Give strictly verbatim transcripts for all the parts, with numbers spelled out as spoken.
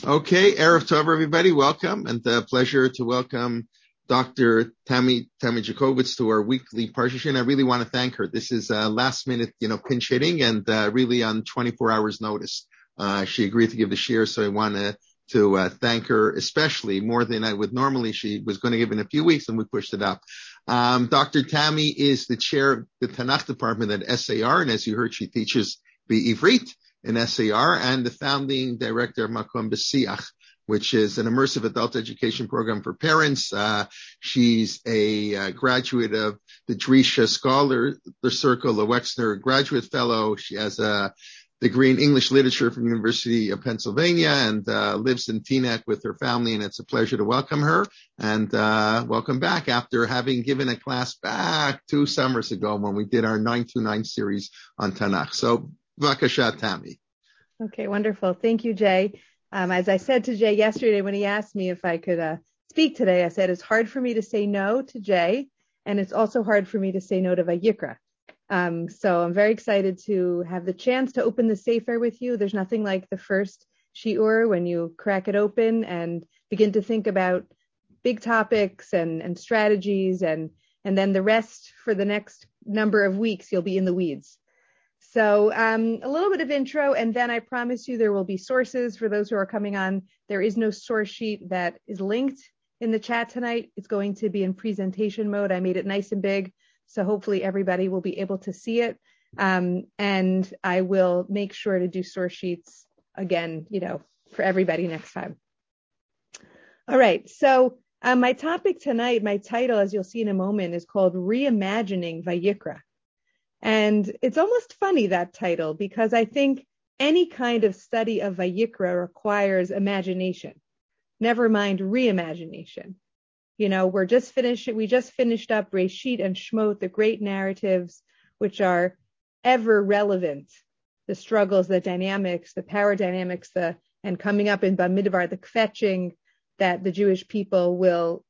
Okay, Erev Tov, everybody, welcome, and a pleasure to welcome Doctor Tammy Tammy Jacobitz to our weekly Parsha. And I really want to thank her. This is uh, last minute, you know, pinch hitting, and uh, really on twenty-four hours notice. Uh, she agreed to give the share, so I want to to uh, thank her, especially more than I would normally. She was going to give in a few weeks, and we pushed it up. Um, Doctor Tammy is the chair of the Tanakh department at S A R, and as you heard, she teaches the Ivrit in S A R, and the founding director of Makom B'Siach, which is an immersive adult education program for parents. Uh, she's a uh, graduate of the Drisha Scholar Circle, a Wexner Graduate Fellow. She has a degree in English Literature from the University of Pennsylvania, and uh, lives in Teaneck with her family, and it's a pleasure to welcome her. And uh, welcome back after having given a class back two summers ago when we did our nine two nine series on Tanakh. So, Vakasha, Tammy. Okay, wonderful. Thank you, Jay. Um, as I said to Jay yesterday when he asked me if I could uh, speak today, I said it's hard for me to say no to Jay, and it's also hard for me to say no to Vayikra. Um, so I'm very excited to have the chance to open the Sefer with you. There's nothing like the first shiur when you crack it open and begin to think about big topics and, and strategies, and, and then the rest for the next number of weeks, you'll be in the weeds. So um, a little bit of intro, and then I promise you there will be sources for those who are coming on. There is no source sheet that is linked in the chat tonight. It's going to be in presentation mode. I made it nice and big, so hopefully everybody will be able to see it. Um, and I will make sure to do source sheets again, you know, for everybody next time. All right, so uh, my topic tonight, my title, as you'll see in a moment, is called Reimagining Vayikra. And it's almost funny, that title, because I think any kind of study of Vayikra requires imagination, never mind reimagination. You know, we're just finished, we just finished up Reshit and Shmot, the great narratives, which are ever relevant. The struggles, the dynamics, the power dynamics, the, and coming up in Bamidbar, the kvetching that the Jewish people will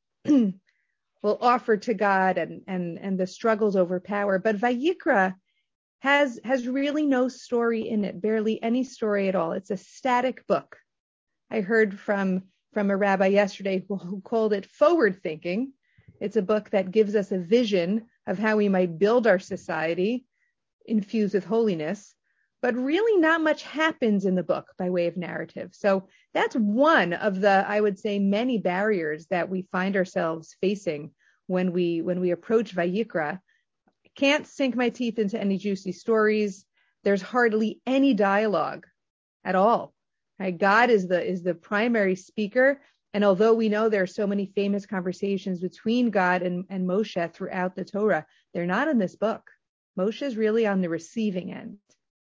will offer to God, and, and, and the struggles over power. But Vayikra has, has really no story in it, barely any story at all. It's a static book. I heard from, from a rabbi yesterday who, who called it forward thinking. It's a book that gives us a vision of how we might build our society infused with holiness, but really not much happens in the book by way of narrative. So that's one of the, I would say, many barriers that we find ourselves facing when we when we approach Vayikra. Can't sink my teeth into any juicy stories. There's hardly any dialogue at all. Right? God is the is the primary speaker, and although we know there are so many famous conversations between God and, and Moshe throughout the Torah, they're not in this book. Moshe is really on the receiving end.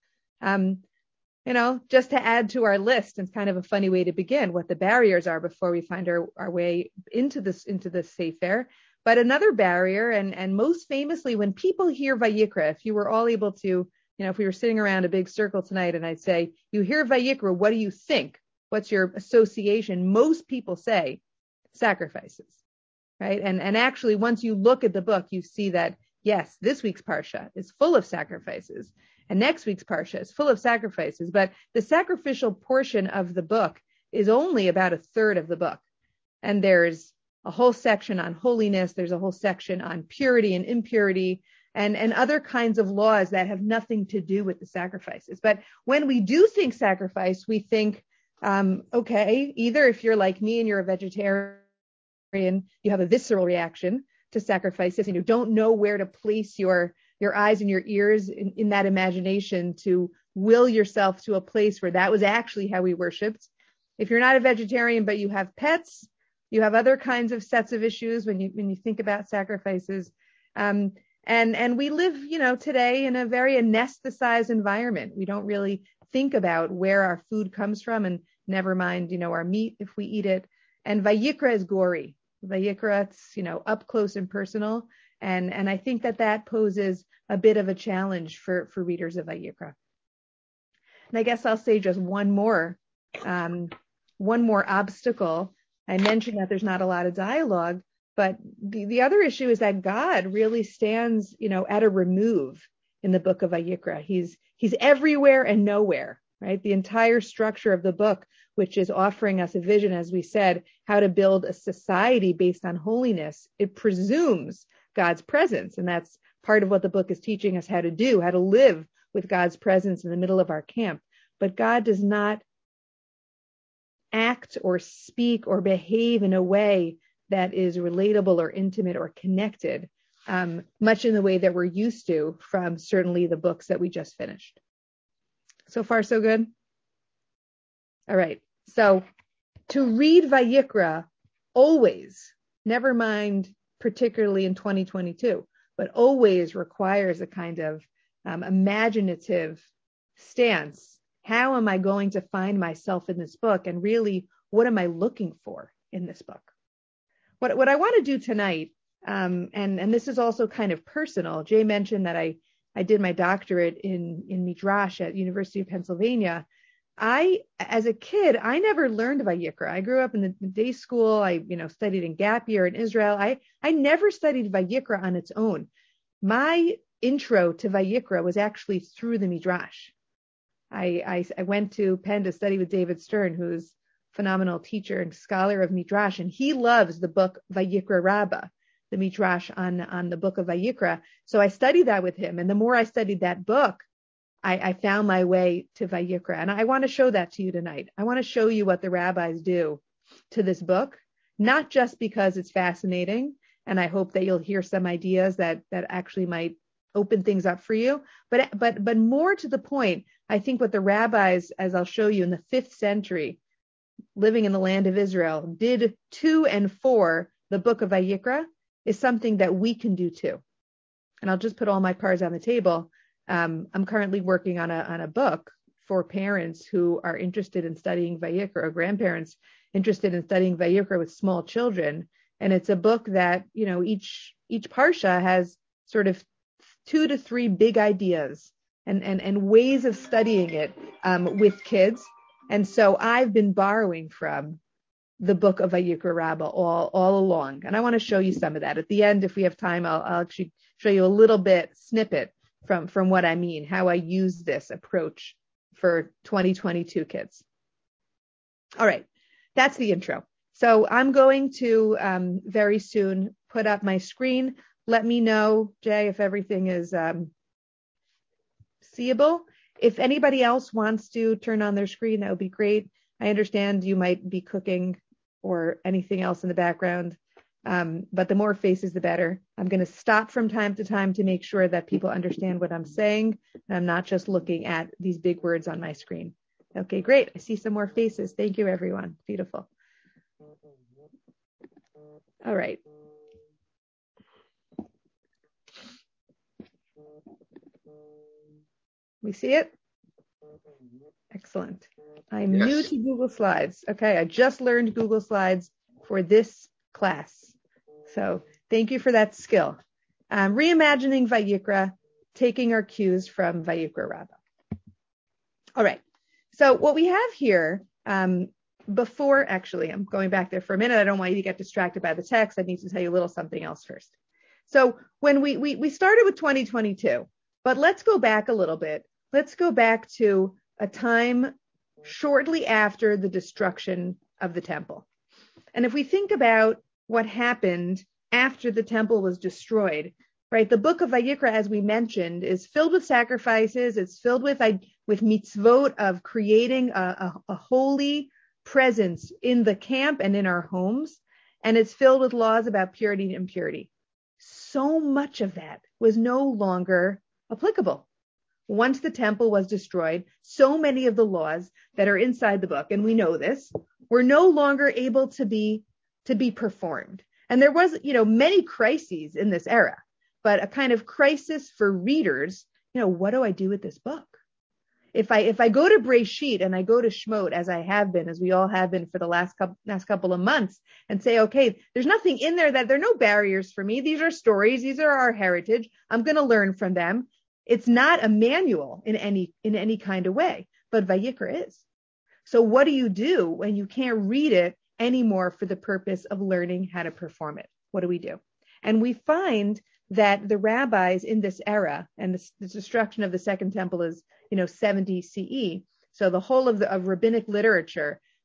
Um, you know, just to add to our list, and it's kind of a funny way to begin, what the barriers are before we find our, our way into this into the Sefer. But another barrier, and, and most famously, when people hear Vayikra, if you were all able to, you know, if we were sitting around a big circle tonight and I'd say, you hear Vayikra, what do you think? What's your association? Most people say sacrifices, right? And, and actually, once you look at the book, you see that, yes, this week's Parsha is full of sacrifices, and next week's Parsha is full of sacrifices, but the sacrificial portion of the book is only about a third of the book. And there's a whole section on holiness. There's a whole section on purity and impurity, and, and other kinds of laws that have nothing to do with the sacrifices. But when we do think sacrifice, we think, um, okay, either if you're like me and you're a vegetarian, you have a visceral reaction to sacrifices, and you don't know where to place your your eyes and your ears in, in that imagination to will yourself to a place where that was actually how we worshipped. If you're not a vegetarian, but you have pets, you have other kinds of sets of issues when you when you think about sacrifices. Um, and and we live, you know, today in a very anesthetized environment. We don't really think about where our food comes from, and never mind, you know, our meat if we eat it. And Vayikra is gory. Vayikra, it's, you know, up close and personal. And, and I think that that poses a bit of a challenge for, for readers of Vayikra. And I guess I'll say just one more, um, one more obstacle. I mentioned that there's not a lot of dialogue, but the, the other issue is that God really stands, you know, at a remove in the book of Vayikra. He's, he's everywhere and nowhere, right? The entire structure of the book which is offering us a vision, as we said, how to build a society based on holiness, it presumes God's presence. And that's part of what the book is teaching us how to do, how to live with God's presence in the middle of our camp. But God does not act or speak or behave in a way that is relatable or intimate or connected, um, much in the way that we're used to from certainly the books that we just finished. So far, so good? All right. So to read Vayikra always, never mind particularly in twenty twenty-two, but always requires a kind of um, imaginative stance. How am I going to find myself in this book? And really, what am I looking for in this book? What, what I want to do tonight, um, and, and this is also kind of personal. Jay mentioned that I, I did my doctorate in, in Midrash at University of Pennsylvania. I, as a kid, I never learned Vayikra. I grew up in the day school. I, you know, studied in gap year in Israel. I, I never studied Vayikra on its own. My intro to Vayikra was actually through the Midrash. I, I, I went to Penn to study with David Stern, who's a phenomenal teacher and scholar of Midrash, and he loves the book Vayikra Rabbah, the Midrash on, on the book of Vayikra. So I studied that with him, and the more I studied that book, I, I found my way to Vayikra, and I want to show that to you tonight. I want to show you what the rabbis do to this book, not just because it's fascinating, and I hope that you'll hear some ideas that, that actually might open things up for you, but, but, but more to the point, I think what the rabbis, as I'll show you in the fifth century, living in the land of Israel, did to and for the book of Vayikra is something that we can do too. And I'll just put all my cards on the table. Um, I'm currently working on a, on a book for parents who are interested in studying Vayikra, or grandparents interested in studying Vayikra with small children. And it's a book that, you know, each, each parsha has sort of two to three big ideas and, and, and ways of studying it um, with kids. And so I've been borrowing from the book of Vayikra Rabbah all, all along. And I want to show you some of that. At the end, if we have time, I'll, I'll actually show you a little bit snippet from, from what I mean, how I use this approach for twenty twenty-two kids. All right. That's the intro. So I'm going to um, very soon put up my screen. Let me know, Jay, if everything is um, seeable. If anybody else wants to turn on their screen, that would be great. I understand you might be cooking or anything else in the background, um, but the more faces, the better. I'm going to stop from time to time to make sure that people understand what I'm saying, and I'm not just looking at these big words on my screen. Okay, great. I see some more faces. Thank you, everyone. Beautiful. All right. We see it? Excellent. I'm Yes. new to Google Slides. Okay, I just learned Google Slides for this class. So thank you for that skill. Um, reimagining Vayikra, taking our cues from Vayikra Rabbah. All right. So what we have here, um, before, actually, I'm going back there for a minute. I don't want you to get distracted by the text. I need to tell you a little something else first. So when we, we, we started with twenty twenty-two, but let's go back a little bit. Let's go back to a time shortly after the destruction of the temple. And if we think about what happened after the temple was destroyed, right? The book of Vayikra, as we mentioned, is filled with sacrifices. It's filled with, with mitzvot of creating a, a, a holy presence in the camp and in our homes. And it's filled with laws about purity and impurity. So much of that was no longer applicable. Once the temple was destroyed, so many of the laws that are inside the book, and we know this, were no longer able to be, to be performed. And there was, you know, many crises in this era, but a kind of crisis for readers. You know, what do I do with this book? If I, if I go to Breshit and I go to Shemot, as I have been, as we all have been for the last couple, last couple of months, and say, okay, there's nothing in there that there are no barriers for me. These are stories. These are our heritage. I'm going to learn from them. It's not a manual in any, in any kind of way, but Vayikra is. So what do you do when you can't read it anymore for the purpose of learning how to perform it? What do we do? And we find that the rabbis in this era, and the, the destruction of the Second Temple is, you know, seventy C E. So the whole of the of rabbinic literature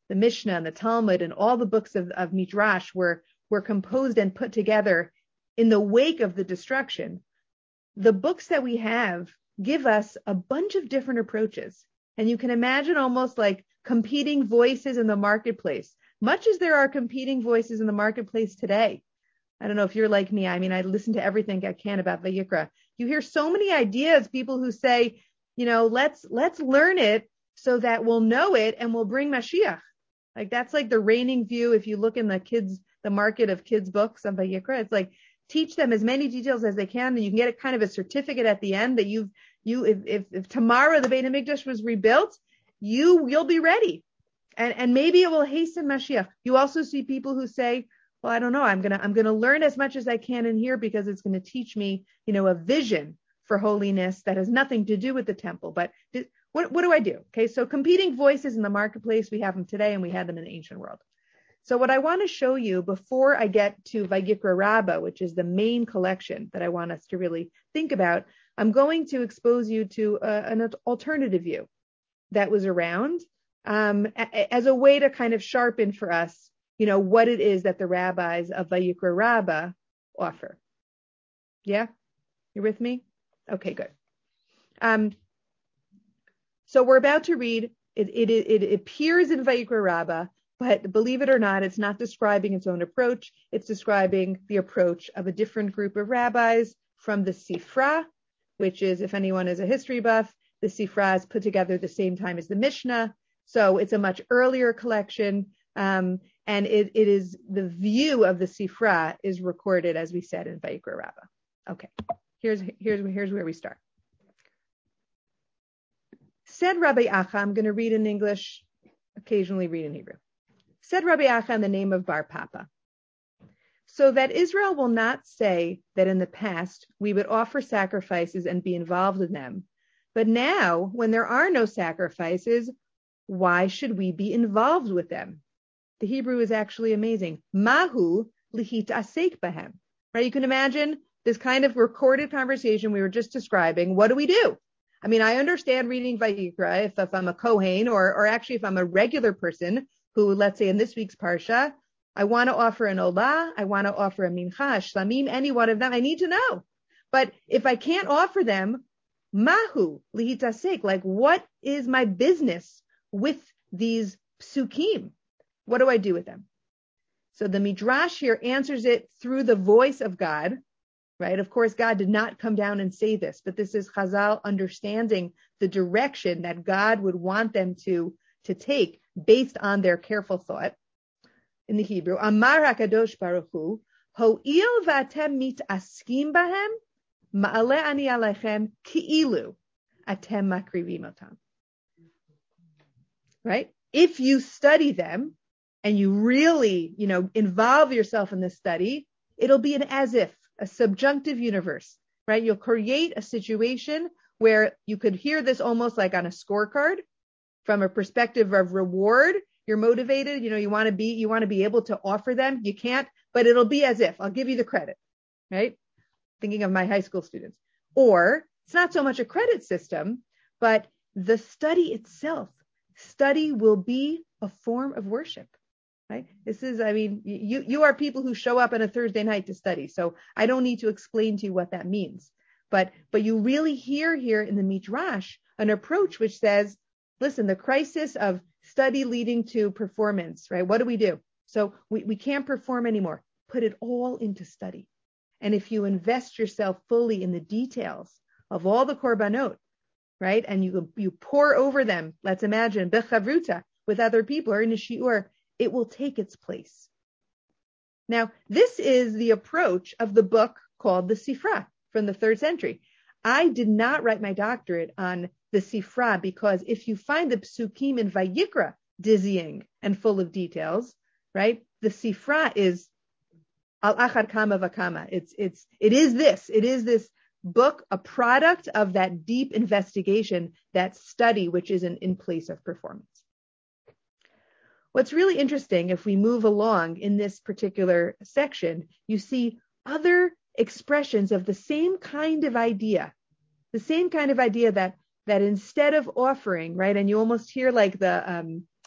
the Mishnah and the Talmud and all the books of, of Midrash were, were composed and put together in the wake of the destruction, the books that we have give us a bunch of different approaches. And you can imagine almost like competing voices in the marketplace, much as there are competing voices in the marketplace today. I don't know if you're like me. I mean, I listen to everything I can about Vayikra. You hear so many ideas, people who say, you know, let's, let's learn it so that we'll know it and we'll bring Mashiach. Like that's like the reigning view. If you look in the kids, the market of kids books on Vayikra, it's like teach them as many details as they can, and you can get a kind of a certificate at the end that you've, you, if, if, if tomorrow the Beit HaMikdash was rebuilt, you, you'll be ready. And, and maybe it will hasten Mashiach. You also see people who say, well, I don't know, I'm going to, I'm going to learn as much as I can in here because it's going to teach me, you know, a vision for holiness that has nothing to do with the temple. But th- what, what do I do? Okay. So competing voices in the marketplace, we have them today and we had them in the ancient world. So what I want to show you before I get to Vayikra Rabbah, which is the main collection that I want us to really think about, I'm going to expose you to uh, an alternative view that was around um, a- as a way to kind of sharpen for us, you know, what it is that the rabbis of Vayikra Rabbah offer. Yeah? You're with me? Okay, good. Um, so we're about to read, it, it, it appears in Vayikra Rabbah, but believe it or not, it's not describing its own approach. It's describing the approach of a different group of rabbis from the Sifra, which is, if anyone is a history buff, the Sifra is put together at the same time as the Mishnah. So it's a much earlier collection. Um, and it, it is the view of the Sifra is recorded, as we said, in Vayikra Rabbah. Okay, here's, here's, here's where we start. Said Rabbi Acha, I'm going to read in English, occasionally read in Hebrew. Said Rabbi Acha in the name of Bar Papa, so that Israel will not say that in the past we would offer sacrifices and be involved in them, but now when there are no sacrifices, why should we be involved with them? The Hebrew is actually amazing. Mahu lihit asek bahem. Right? You can imagine this kind of recorded conversation we were just describing. What do we do? I mean, I understand reading Vayikra if, if I'm a Kohen or, or actually if I'm a regular person who, let's say in this week's Parsha, I want to offer an Olah, I want to offer a Mincha, Shlamim, any one of them, I need to know. But if I can't offer them, Mahu lihitasek, like what is my business with these psukim? What do I do with them? So the Midrash here answers it through the voice of God, right? Of course, God did not come down and say this, but this is Chazal understanding the direction that God would want them to, to take based on their careful thought. In the Hebrew, Amar HaKadosh Baruch Hu, Ho'il v'atem mit'askim bahem, ma'aleh ani alechem ki'ilu atem makrivim otam. Right? If you study them and you really, you know, involve yourself in this study, it'll be an as if, a subjunctive universe, right? You'll create a situation where you could hear this almost like on a scorecard from a perspective of reward. You're motivated, you know, you want to be, you want to be able to offer them. You can't, but it'll be as if, I'll give you the credit, right? Thinking of my high school students. Or it's not so much a credit system, but the study itself, study will be a form of worship, right? This is, I mean, you, you are people who show up on a Thursday night to study. So I don't need to explain to you what that means, but, but you really hear here in the Midrash an approach which says, listen, the crisis of study leading to performance, right? What do we do? So we, we can't perform anymore. Put it all into study. And if you invest yourself fully in the details of all the korbanot, right? And you, you pour over them, let's imagine, bechavruta, with other people or in a shiur, it will take its place. Now, this is the approach of the book called the Sifra from the third century. I did not write my doctorate on the Sifra because if you find the Psukim in Vayikra dizzying and full of details, right? The Sifra is al achad kama v'kama. It's, it's, it is this, it is this book, a product of that deep investigation, that study, which is in, in place of performance. What's really interesting, if we move along in this particular section, you see other expressions of the same kind of idea, the same kind of idea that, that instead of offering, right, and you almost hear like the, um,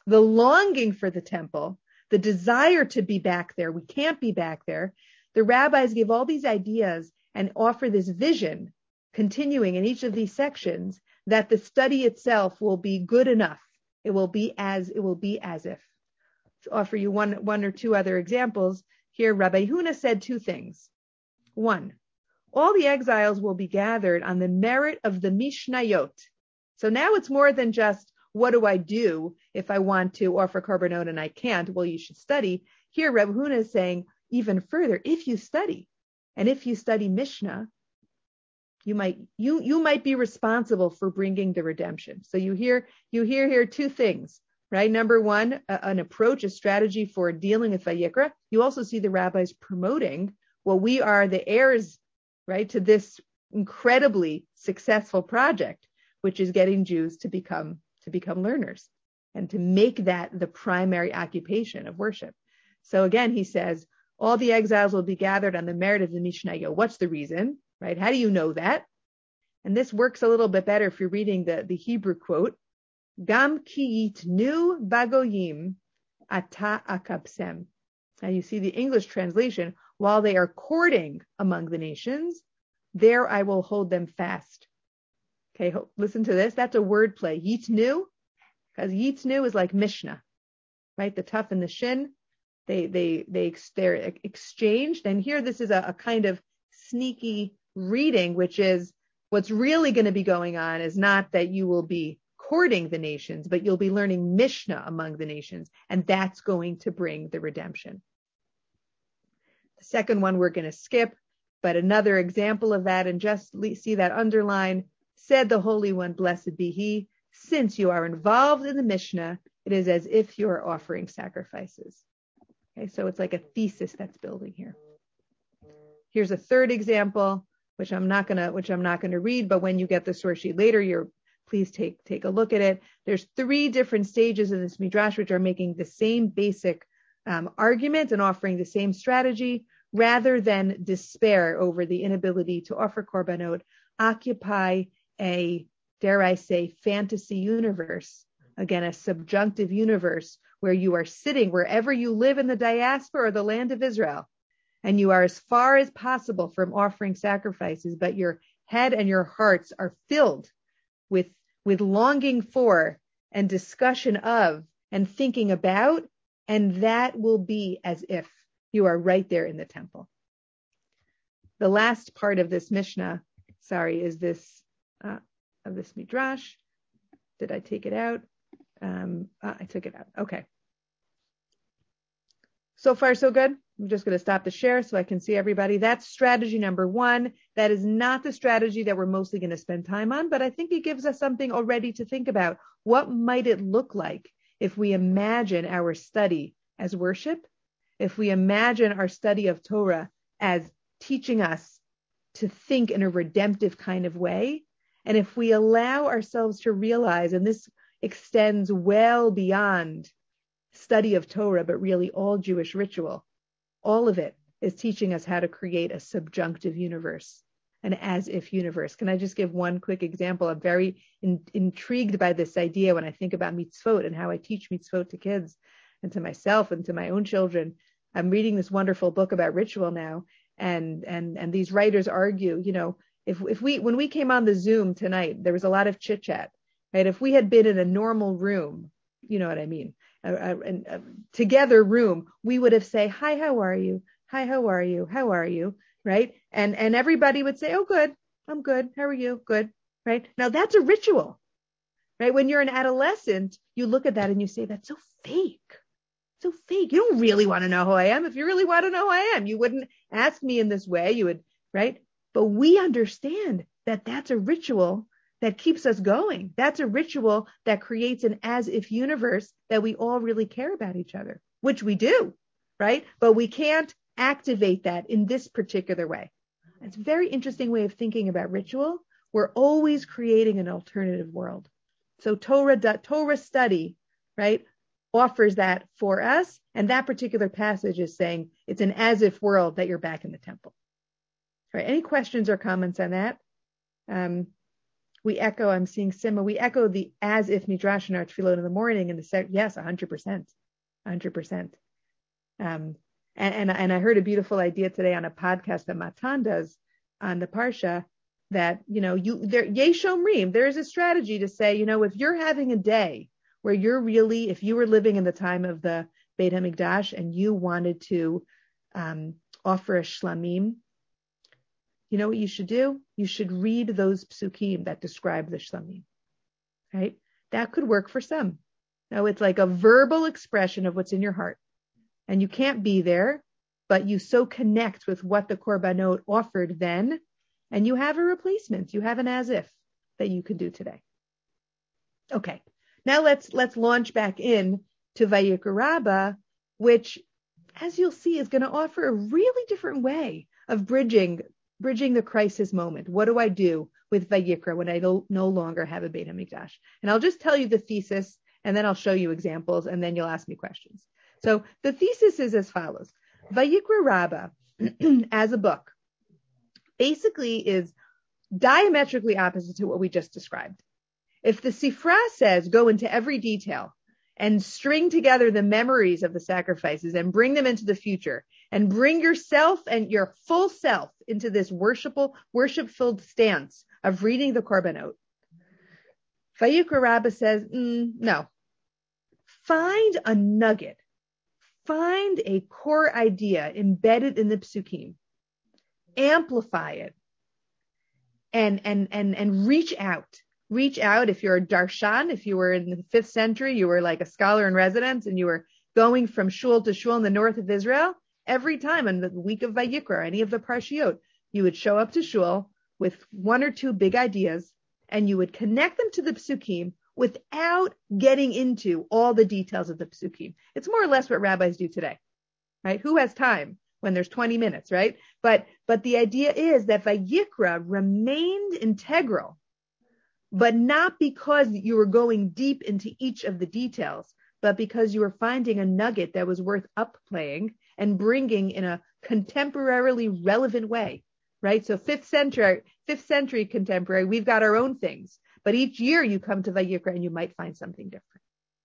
the longing for the temple, the desire to be back there. We can't be back there. The rabbis give all these ideas and offer this vision, continuing in each of these sections, that the study itself will be good enough. It will be as it will be as if. To offer you one, one or two other examples, here Rabbi Huna said two things. One, all the exiles will be gathered on the merit of the Mishnayot. So now it's more than just, what do I do if I want to offer korbanot and I can't? Well, you should study. Here, Rabbi Huna is saying even further, if you study, and if you study Mishnah, you might you you might be responsible for bringing the redemption. So you hear you hear here two things, right? Number one, a, an approach, a strategy for dealing with Vayikra. You also see the rabbis promoting, well, we are the heirs, right, to this incredibly successful project, which is getting Jews to become to become learners and to make that the primary occupation of worship. So again, he says, all the exiles will be gathered on the merit of the Mishnayot. What's the reason, right? How do you know that? And this works a little bit better if you're reading the, the Hebrew quote. Gam ki yitnu bagoyim ata akabsem. And you see the English translation, while they are courting among the nations, there I will hold them fast. Okay, listen to this. That's a word play. Yitnu, because yitnu is like Mishnah, right? The tough and the shin, they they they they're exchanged. And here, this is a, a kind of sneaky reading, which is what's really going to be going on is not that you will be courting the nations, but you'll be learning Mishnah among the nations, and that's going to bring the redemption. The second one we're going to skip, but another example of that, and just see that underline. Said the Holy One, blessed be He, since you are involved in the Mishnah, it is as if you are offering sacrifices. Okay, so it's like a thesis that's building here. Here's a third example, which I'm not gonna, which I'm not gonna read, but when you get the source sheet later, you're please take take a look at it. There's three different stages in this midrash which are making the same basic um, argument and offering the same strategy, rather than despair over the inability to offer korbanot. Occupy a, dare I say, fantasy universe, again, a subjunctive universe where you are sitting wherever you live in the diaspora or the land of Israel, and you are as far as possible from offering sacrifices, but your head and your hearts are filled with, with longing for and discussion of and thinking about, and that will be as if you are right there in the temple. The last part of this Mishnah, sorry, is this Uh, of this midrash. Did I take it out? Um, uh, I took it out. Okay. So far, so good. I'm just going to stop the share so I can see everybody. That's strategy number one. That is not the strategy that we're mostly going to spend time on, but I think it gives us something already to think about. What might it look like if we imagine our study as worship? If we imagine our study of Torah as teaching us to think in a redemptive kind of way? And if we allow ourselves to realize, and this extends well beyond study of Torah, but really all Jewish ritual, all of it is teaching us how to create a subjunctive universe, an as-if universe. Can I just give one quick example? I'm very in, intrigued by this idea when I think about mitzvot and how I teach mitzvot to kids and to myself and to my own children. I'm reading this wonderful book about ritual now, and and and these writers argue, you know, If if we when we came on the Zoom tonight, there was a lot of chit chat, right? If we had been in a normal room, you know what I mean, a, a, a together room, we would have say, "Hi, how are you? Hi, how are you? How are you?" Right? And and everybody would say, "Oh, good, I'm good. How are you? Good." Right? Now that's a ritual, right? When you're an adolescent, you look at that and you say, "That's so fake." So fake. You don't really want to know who I am. If you really want to know who I am, you wouldn't ask me in this way. You would, right? But we understand that that's a ritual that keeps us going. That's a ritual that creates an as-if universe that we all really care about each other, which we do, right? But we can't activate that in this particular way. It's a very interesting way of thinking about ritual. We're always creating an alternative world. So Torah, Torah study, right, offers that for us. And that particular passage is saying it's an as-if world that you're back in the temple. Right. Any questions or comments on that? Um, we echo, I'm seeing Sima, we echo the as if midrash in our tefillot in the morning and the set, yes, one hundred percent, one hundred percent. Um, and, and, and I heard a beautiful idea today on a podcast that Matan does on the Parsha that, you know, you there, yesh omrim, there is a strategy to say, you know, if you're having a day where you're really, if you were living in the time of the Beit HaMikdash and you wanted to um, offer a shlamim, you know what you should do? You should read those psukim that describe the shlamim, right? That could work for some. Now it's like a verbal expression of what's in your heart. And you can't be there, but you so connect with what the korbanot offered then, and you have a replacement. You have an as if that you could do today. Okay, now let's let's launch back in to Vayikra Rabbah, which, as you'll see, is going to offer a really different way of bridging bridging the crisis moment. What do I do with Vayikra when I no, no longer have a Beit HaMikdash? And I'll just tell you the thesis, and then I'll show you examples, and then you'll ask me questions. So the thesis is as follows. Vayikra Rabbah, as a book, basically is diametrically opposite to what we just described. If the Sifra says go into every detail and string together the memories of the sacrifices and bring them into the future and bring yourself and your full self into this worshipful, worship-filled stance of reading the Korbanot, Vayikra Rabbah says, mm, no. Find a nugget. Find a core idea embedded in the psukim, amplify it, and, and, and, and reach out. Reach out. If you're a darshan, if you were in the fifth century, you were like a scholar in residence and you were going from shul to shul in the north of Israel, every time in the week of Vayikra, any of the parshiot, you would show up to shul with one or two big ideas and you would connect them to the psukim without getting into all the details of the psukim. It's more or less what rabbis do today, right? Who has time when there's twenty minutes, right? But, but the idea is that Vayikra remained integral, but not because you were going deep into each of the details, but because you were finding a nugget that was worth upplaying and bringing in a contemporarily relevant way, right? So fifth century, fifth century contemporary, we've got our own things. But each year you come to Vayikra and you might find something different.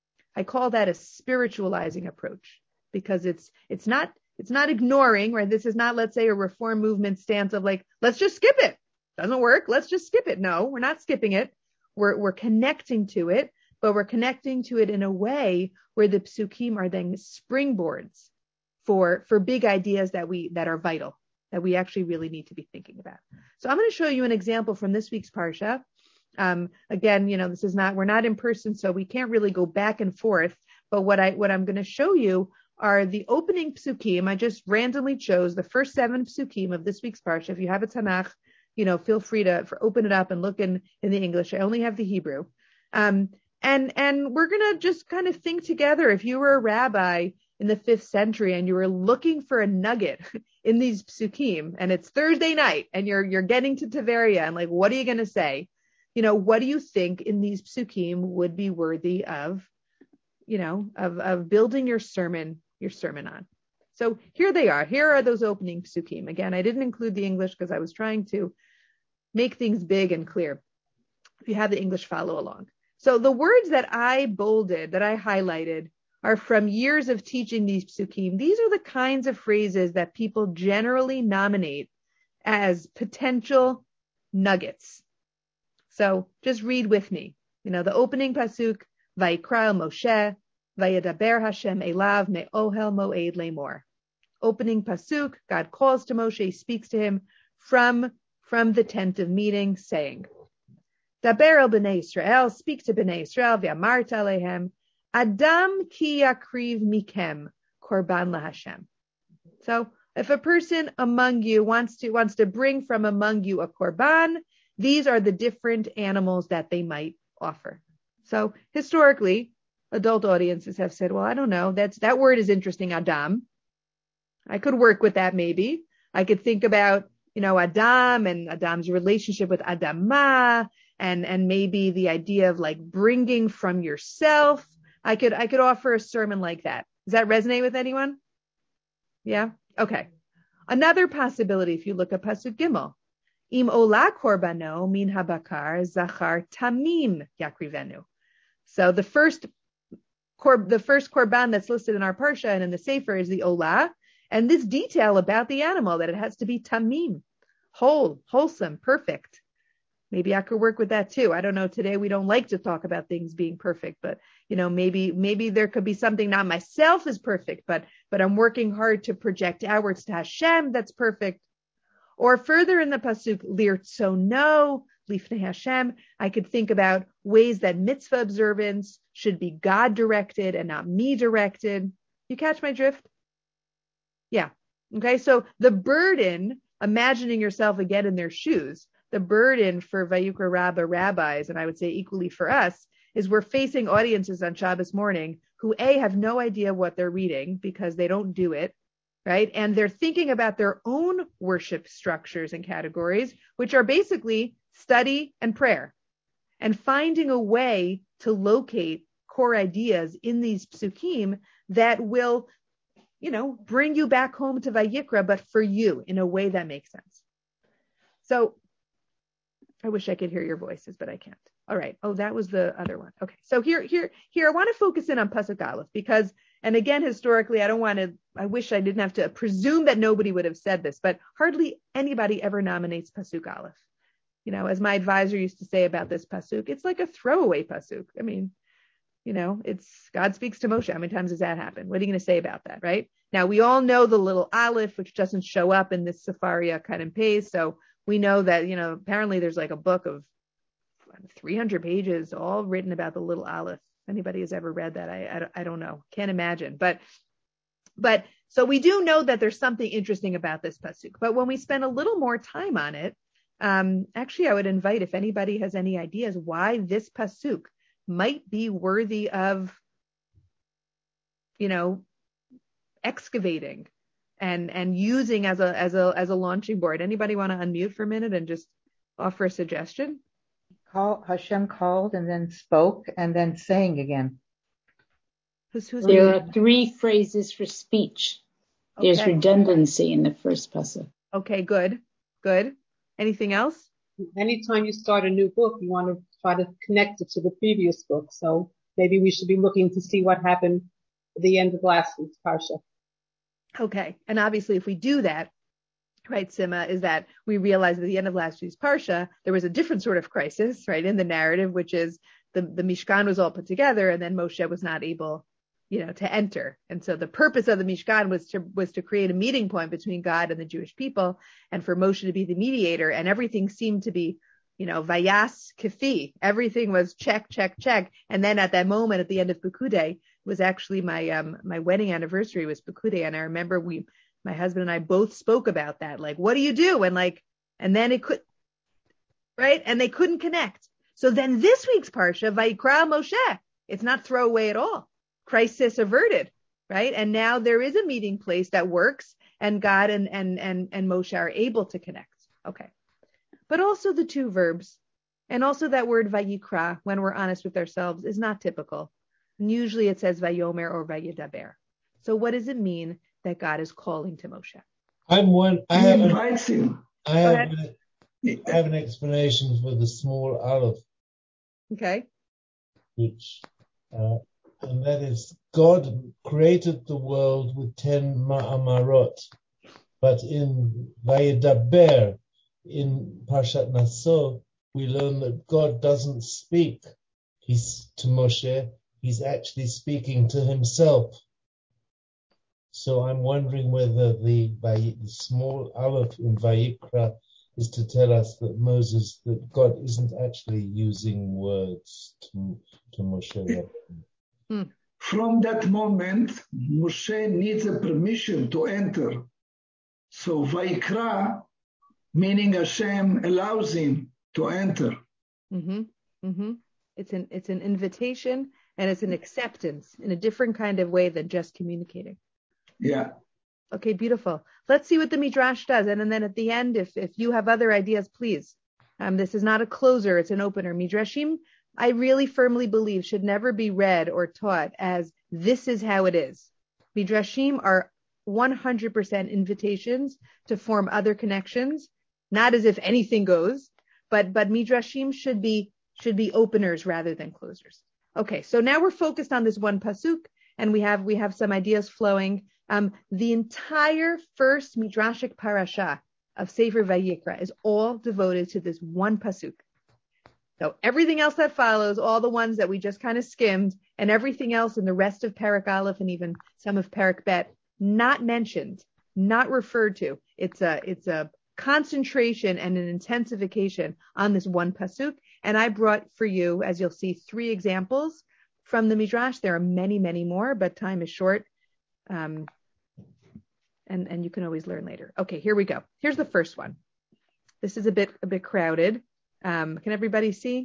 I call that a spiritualizing approach because it's it's not it's not ignoring, right? This is not, let's say, a reform movement stance of like, let's just skip it. Doesn't work. Let's just skip it. No, we're not skipping it. We're we're connecting to it, but we're connecting to it in a way where the psukim are then springboards for for big ideas that we that are vital, that we actually really need to be thinking about. So I'm going to show you an example from this week's parsha. Um, again, you know, this is not, we're not in person, so we can't really go back and forth. But what I, what I'm going to show you are the opening psukim. I just randomly chose the first seven psukim of this week's parsha. If you have a Tanakh, you know, feel free to for open it up and look in, in the English. I only have the Hebrew. Um, and, and we're going to just kind of think together. If you were a rabbi in the fifth century and you were looking for a nugget in these psukim and it's Thursday night and you're, you're getting to Tiberia and like, what are you going to say? You know, what do you think in these psukim would be worthy of, you know, of, of building your sermon, your sermon on? So here they are. Here are those opening psukim. Again, I didn't include the English because I was trying to make things big and clear. If you have the English, follow along. So the words that I bolded, that I highlighted, are from years of teaching these psukim. These are the kinds of phrases that people generally nominate as potential nuggets. So just read with me. You know, the opening pasuk, Vayikra el Moshe, Vayadaber Hashem elav me'ohel moed lemor. Opening pasuk, God calls to Moshe, speaks to him from, from the tent of meeting, saying, Daber el b'nei Israel, speak to b'nei Israel, v'amarta alehem, Adam ki yakriv mikem, korban laHashem. So if a person among you wants to, wants to bring from among you a korban, these are the different animals that they might offer. So historically, adult audiences have said, well, I don't know, that's, that word is interesting, Adam. I could work with that maybe. I could think about, you know, Adam and Adam's relationship with Adamah and, and maybe the idea of like bringing from yourself. I could, I could offer a sermon like that. Does that resonate with anyone? Yeah? Okay. Another possibility, if you look at Pasuk Gimel, Im ola korbano min habakar zachar tamim yakrivenu. So the first kor, the first korban that's listed in our parsha and in the sefer is the ola, and this detail about the animal that it has to be tamim, whole, wholesome, perfect. Maybe I could work with that too. I don't know. Today we don't like to talk about things being perfect, but you know, maybe maybe there could be something not myself is perfect, but but I'm working hard to project outwards to Hashem that's perfect. Or further in the pasuk, lirtzono lifnei Hashem, I could think about ways that mitzvah observance should be God directed and not me directed. You catch my drift? Yeah. Okay. So the burden, imagining yourself again in their shoes, the burden for Vayikra Rabbah rabbis, and I would say equally for us, is we're facing audiences on Shabbos morning who A, have no idea what they're reading because they don't do it, right? And they're thinking about their own worship structures and categories, which are basically study and prayer, and finding a way to locate core ideas in these psukim that will, you know, bring you back home to Vayikra, but for you in a way that makes sense. So I wish I could hear your voices, but I can't. All right. Oh, that was the other one. Okay. So here, here, here, I want to focus in on Pasuk Aleph because, and again, historically, I don't want to, I wish I didn't have to presume that nobody would have said this, but hardly anybody ever nominates Pasuk Aleph. You know, as my advisor used to say about this Pasuk, it's like a throwaway Pasuk. I mean, you know, it's God speaks to Moshe. How many times does that happen? What are you going to say about that, right? Now, we all know the little Aleph, which doesn't show up in this Sefaria cut and paste. So we know that, you know, apparently there's like a book of three hundred pages all written about the little Aleph. If anybody has ever read that, I, I, I don't know. Can't imagine. But, but so we do know that there's something interesting about this Pasuk. But when we spend a little more time on it, um, actually, I would invite if anybody has any ideas why this Pasuk might be worthy of, you know, excavating and and using as a as a as a launching board. Anybody want to unmute for a minute and just offer a suggestion? Call, Hashem called and then spoke and then sang again. Who's, who's there reading? are three phrases for speech. Okay. There's redundancy in the first pasuk. Okay, good, good. Anything else? Anytime you start a new book, you want to try to connect it to the previous book. So maybe we should be looking to see what happened at the end of last week's parsha. Okay, and obviously, if we do that, right, Sima, is that we realize at the end of last week's parsha, there was a different sort of crisis, right, in the narrative, which is the, the Mishkan was all put together and then Moshe was not able, you know, to enter. And so the purpose of the Mishkan was to, was to create a meeting point between God and the Jewish people and for Moshe to be the mediator, and everything seemed to be, you know, vayas kifi. Everything was check, check, check. And then at that moment, at the end of Pekudei, was actually my, um, my wedding anniversary was Pekudei. And I remember we, my husband and I both spoke about that. Like, what do you do? And like, and then it could, right? And they couldn't connect. So then this week's Parsha, Vayikra Moshe, it's not throwaway at all. Crisis averted, right? And now there is a meeting place that works and God and, and, and, and Moshe are able to connect. Okay. But also the two verbs and also that word Vayikra, when we're honest with ourselves, is not typical. And usually it says Vayomer or Vayedaber. So what does it mean that God is calling to Moshe? I'm one. I have, He an, invites him. I have, an, I have an explanation for the small aleph. Okay. Which, uh, and that is, God created the world with ten ma'amarot, but in Vayedaber, in Parshat Naso, we learn that God doesn't speak. He's to Moshe. He's actually speaking to himself. So I'm wondering whether the, the small aleph in Vayikra is to tell us that Moses, that God isn't actually using words to, to Moshe. Hmm. From that moment, Moshe needs a permission to enter. So Vayikra, meaning Hashem allows him to enter. Mm-hmm. Mm-hmm. It's an it's an invitation and it's an acceptance in a different kind of way than just communicating. Yeah. Okay, beautiful. Let's see what the Midrash does. And, and then at the end, if, if you have other ideas, please. Um, this is not a closer, it's an opener. Midrashim, I really firmly believe, should never be read or taught as this is how it is. Midrashim are one hundred percent invitations to form other connections not as if anything goes, but but midrashim should be should be openers rather than closers. Okay, so now we're focused on this one pasuk, and we have we have some ideas flowing. Um, the entire first midrashic parasha of Sefer Vayikra is all devoted to this one pasuk. So everything else that follows, all the ones that we just kind of skimmed, and everything else in the rest of Parak Aleph and even some of Parak Bet, not mentioned, not referred to. It's a it's a concentration and an intensification on this one pasuk. And I brought for you, as you'll see, three examples from the Midrash. There are many, many more, but time is short. Um, and, and you can always learn later. Okay, here we go. Here's the first one. This is a bit a bit crowded. Um, can everybody see?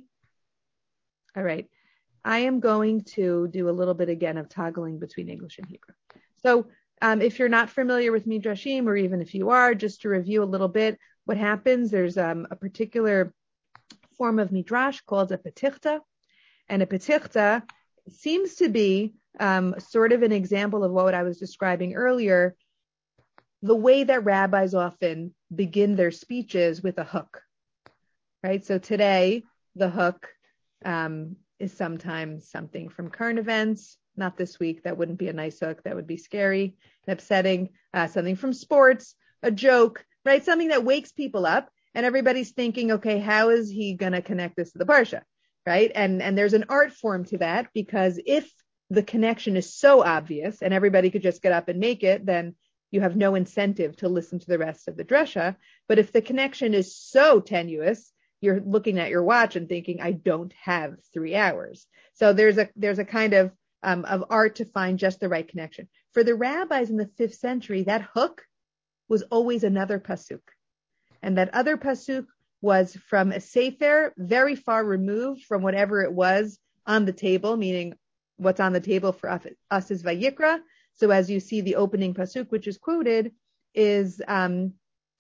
All right. I am going to do a little bit again of toggling between English and Hebrew. So um, if you're not familiar with Midrashim, or even if you are, just to review a little bit, what happens, there's um, a particular form of Midrash called a Petichta. And a Petichta seems to be um, sort of an example of what I was describing earlier, the way that rabbis often begin their speeches with a hook. Right? So today, the hook um, is sometimes something from current events. Not this week. That wouldn't be a nice hook. That would be scary and upsetting. Uh, something from sports, a joke, right? Something that wakes people up, and everybody's thinking, okay, how is he going to connect this to the Parsha, right? And and there's an art form to that, because if the connection is so obvious and everybody could just get up and make it, then you have no incentive to listen to the rest of the drasha. But if the connection is so tenuous, you're looking at your watch and thinking, I don't have three hours. So there's a there's a kind of um, of art to find just the right connection. For the rabbis in the fifth century, that hook was always another pasuk. And that other pasuk was from a sefer very far removed from whatever it was on the table, meaning what's on the table for us is Vayikra. So as you see, the opening pasuk, which is quoted, is um,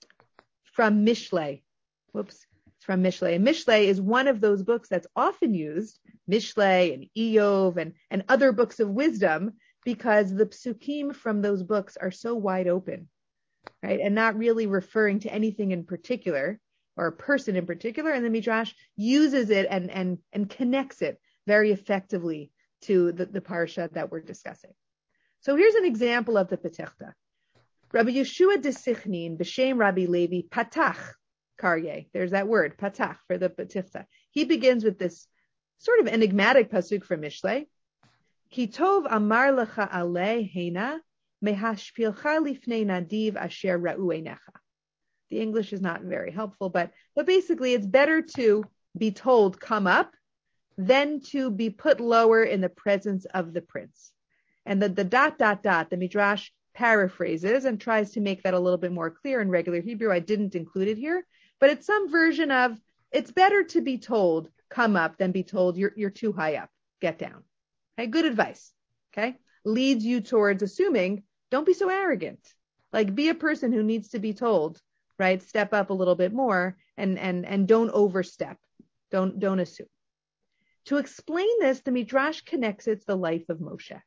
from Mishlei. Whoops. From Mishlei. And Mishlei is one of those books that's often used, Mishlei and Iyov and, and other books of wisdom, because the psukim from those books are so wide open, right? And not really referring to anything in particular or a person in particular. And the Midrash uses it and, and, and connects it very effectively to the, the parsha that we're discussing. So here's an example of the Petichta. Rabbi Yeshua de Sichnin, B'Shem Rabbi Levi, Patach, Karye. There's that word, patach, for the Petichta. He begins with this sort of enigmatic pasuk from Mishlei. Ki tov amar lecha alei heina mehashpilcha lifnei nadiv asher ra'u einecha. The English is not very helpful, but, but basically it's better to be told, come up, than to be put lower in the presence of the prince. And the, the dot, dot, dot, the Midrash paraphrases and tries to make that a little bit more clear in regular Hebrew. I didn't include it here. But it's some version of, it's better to be told, come up, than be told, you're you're too high up, get down. Okay, good advice. Okay, leads you towards assuming, don't be so arrogant. Like, be a person who needs to be told, right? Step up a little bit more and and and don't overstep. Don't don't assume. To explain this, the Midrash connects it to the life of Moshe.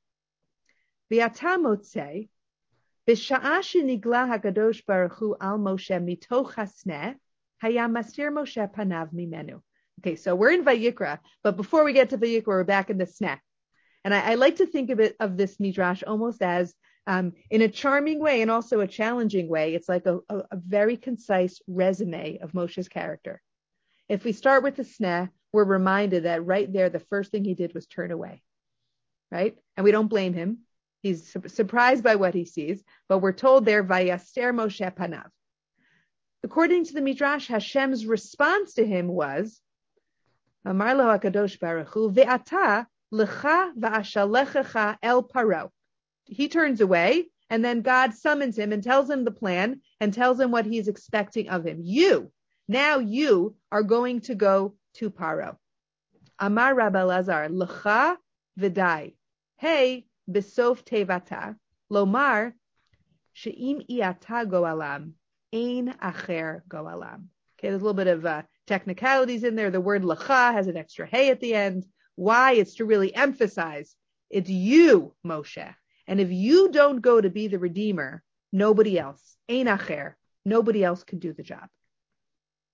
V'ata motzei, b'sha'a shenigla hakadosh baruch hu al Moshe mitoch hasneh. Hayam mastir Moshe panav mimenu. Okay, so we're in Vayikra, but before we get to Vayikra, we're back in the sneh. And I, I like to think of it, of this Midrash almost as, um, in a charming way and also a challenging way. It's like a, a, a very concise resume of Moshe's character. If we start with the sneh, we're reminded that right there, the first thing he did was turn away, right? And we don't blame him. He's su- surprised by what he sees, but we're told there, Vayaster Moshe panav. According to the Midrash, Hashem's response to him was, Amar lo HaKadosh Baruch Hu, ve'ata lecha va'ashalechecha el paro. He turns away, and then God summons him and tells him the plan and tells him what he's expecting of him. You, now you are going to go to Paro. Amar Rabbi Lazar, lecha v'dai. Hey, besof tevata, lomar, she'im i'ata go'alam. Ein acher go'alam. Okay, there's a little bit of uh, technicalities in there. The word lecha has an extra hey at the end. Why? It's to really emphasize it's you, Moshe. And if you don't go to be the Redeemer, nobody else. Ein acher. Nobody else can do the job.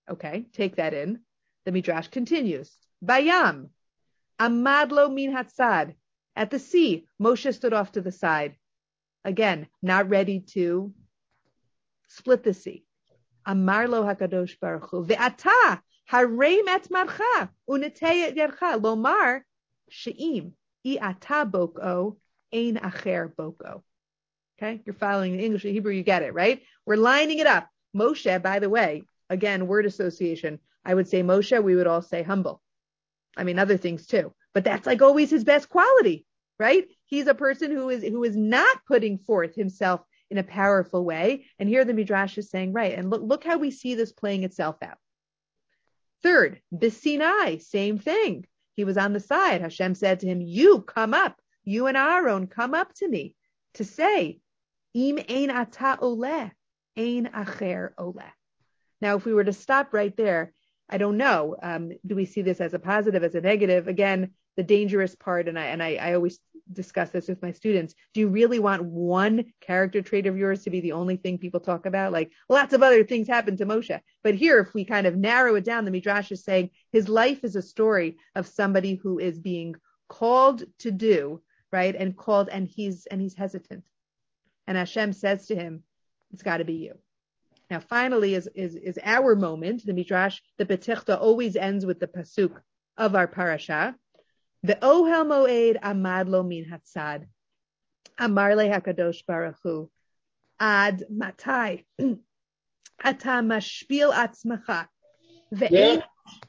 Okay, take that in. The Midrash continues. Bayam, Amadlo min hatzad. At the sea, Moshe stood off to the side. Again, not ready to split the sea. Amarlo hakadosh baruch hu. Ve'ata hareim et marcha unetei et yadcha lomar she'im I ata boko ein acher boko. Okay, you're following the English and Hebrew, you get it, right? We're lining it up. Moshe, by the way, again, word association. I would say Moshe, we would all say humble. I mean, other things too, but that's like always his best quality, right? He's a person who is, who is not putting forth himself in a powerful way. And here the Midrash is saying, right. And look, look how we see this playing itself out. Third, Bisinai, same thing. He was on the side. Hashem said to him, you come up, you and Aaron come up to me to say, Im ein ata oleh, ein acher oleh. Now, if we were to stop right there, I don't know. Um, do we see this as a positive, as a negative? Again, the dangerous part, and I and I, I always discuss this with my students. Do you really want one character trait of yours to be the only thing people talk about? Like lots of other things happened to Moshe. But here, if we kind of narrow it down, the Midrash is saying his life is a story of somebody who is being called to do, right? And called, and he's and he's hesitant. And Hashem says to him, it's got to be you. Now, finally, is, is, is our moment. The Midrash, the Betichta always ends with the pasuk of our parasha. The Ohel Moed Amad Lo Min Hatzad. Amar Le HaKadosh Baruch Hu. Ad Matai. Ata Mashpil Atzmacha. Ve'ein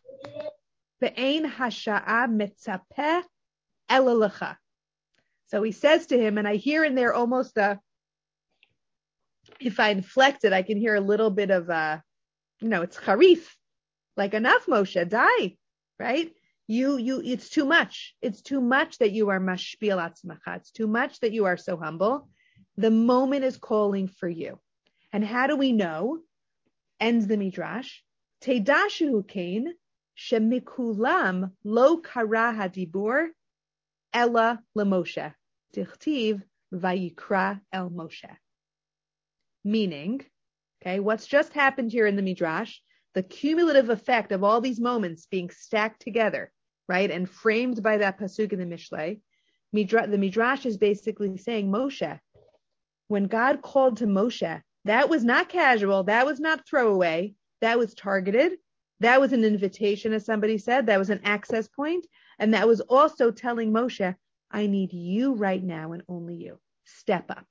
Hasha'a Metzapeh Elalecha. So he says to him, and I hear in there almost a, if I inflect it, I can hear a little bit of, uh, you know, it's charif, like enough, Moshe, die, right? You, you, it's too much. It's too much that you are mashpil atzmacha. It's too much that you are so humble. The moment is calling for you. And how do we know? Ends the Midrash. Teidashu kain shemikulam lo kara hadibur ella lemoshe. Tichtiv vayikra el Moshe. Meaning, okay, what's just happened here in the Midrash, the cumulative effect of all these moments being stacked together, right, and framed by that pasuk in the Mishlei, Midra- the Midrash is basically saying, Moshe, when God called to Moshe, that was not casual, that was not throwaway, that was targeted, that was an invitation, as somebody said, that was an access point, and that was also telling Moshe, I need you right now and only you. Step up.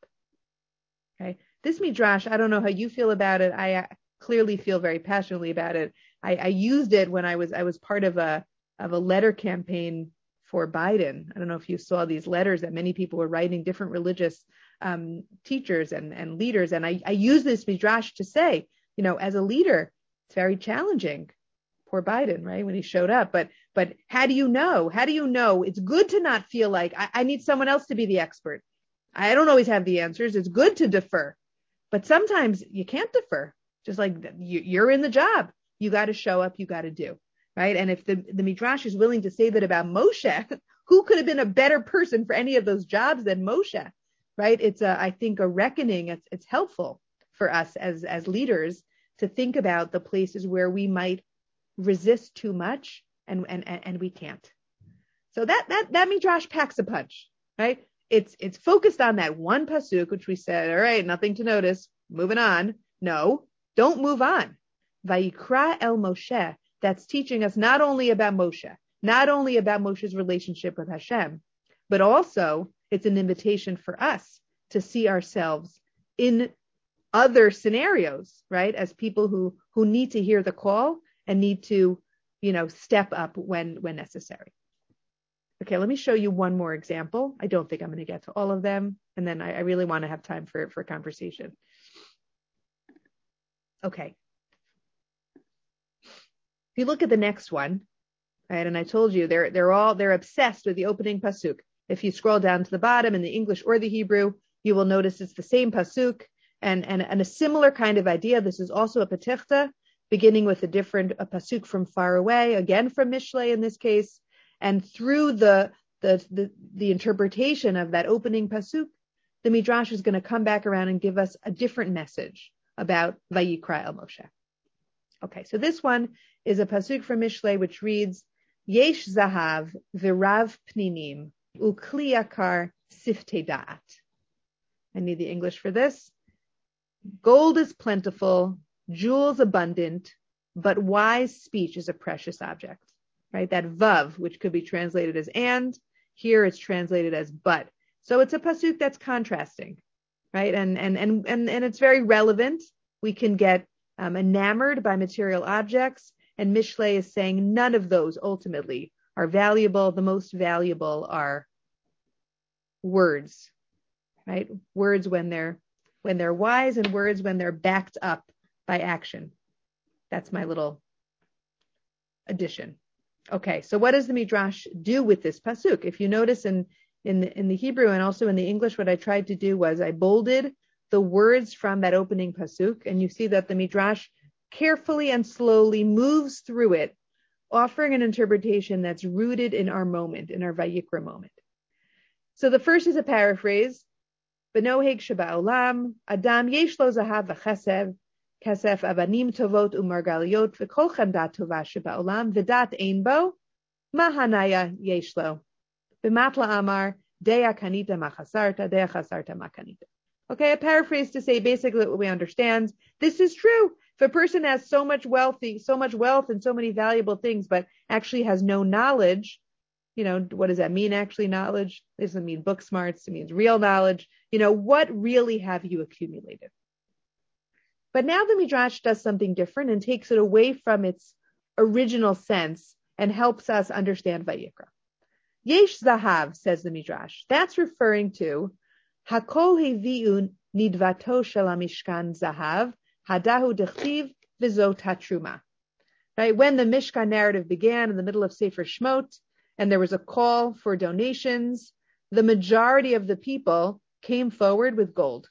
Okay. This Midrash, I don't know how you feel about it. I uh, clearly feel very passionately about it. I, I used it when I was I was part of a of a letter campaign for Biden. I don't know if you saw these letters that many people were writing, different religious um, teachers and, and leaders. And I, I use this Midrash to say, you know, as a leader, it's very challenging. Poor Biden, right? When he showed up. But but how do you know? How do you know? It's good to not feel like I, I need someone else to be the expert. I don't always have the answers. It's good to defer. But sometimes you can't defer. Just like you're in the job. You got to show up. You got to do. Right. And if the, the Midrash is willing to say that about Moshe, who could have been a better person for any of those jobs than Moshe? Right. It's a, I think a reckoning. It's, it's helpful for us as, as leaders to think about the places where we might resist too much and, and, and we can't. So that, that, that Midrash packs a punch, right? It's, it's focused on that one pasuk, which we said, all right, nothing to notice, moving on. No, don't move on. Vayikra el Moshe. That's teaching us not only about Moshe, not only about Moshe's relationship with Hashem, but also it's an invitation for us to see ourselves in other scenarios, right? As people who, who need to hear the call and need to, you know, step up when, when necessary. Okay, let me show you one more example. I don't think I'm going to get to all of them. And then I, I really want to have time for, for conversation. Okay. If you look at the next one, right, and I told you they're they're all they're obsessed with the opening pasuk. If you scroll down to the bottom in the English or the Hebrew, you will notice it's the same pasuk and and, and a similar kind of idea. This is also a petichta, beginning with a different a pasuk from far away, again from Mishlei in this case, and through the the the, the interpretation of that opening pasuk, the Midrash is going to come back around and give us a different message about Vayikra el Moshe. Okay, so this one is a pasuk from Mishlei which reads, Yesh zahav v'rav pninim ukli yakar siftei da'at. I need the English for this. Gold is plentiful, jewels abundant, but wise speech is a precious object, right? That vav, which could be translated as and, here it's translated as but. So it's a pasuk that's contrasting, right? And and and and, and it's very relevant. We can get um, enamored by material objects, and Mishlei is saying none of those ultimately are valuable. The most valuable are words, right? Words when they're when they're wise, and words when they're backed up by action. That's my little addition. Okay, so what does the Midrash do with this pasuk? If you notice in in the, in the Hebrew and also in the English, what I tried to do was I bolded the words from that opening pasuk, and you see that the Midrash carefully and slowly moves through it, offering an interpretation that's rooted in our moment, in our Vayikra moment. So the first is a paraphrase. Benoheg sheba'olam, Adam yesh lo zahav v'chesed, kesef avanim tovot umargaliot v'kol chemdat tova sheba'olam v'dat ein bo, ma hanaya yesh lo. B'matla amar, deya kanita ma chasarta, deya chasarta ma kanita. Okay, a paraphrase to say basically what we understand. This is true. If a person has so much wealthy, so much wealth and so many valuable things, but actually has no knowledge, you know, what does that mean, actually, knowledge? It doesn't mean book smarts. It means real knowledge. You know, what really have you accumulated? But now the Midrash does something different and takes it away from its original sense and helps us understand Vayikra. Yesh Zahav, says the Midrash. That's referring to Hakol Hevi'un Nidvato Shel HaMishkan Zahav Hadahu Dechtiv V'zot HaTruma. Right? When the Mishkan narrative began in the middle of Sefer Shmot, and there was a call for donations, the majority of the people came forward with gold.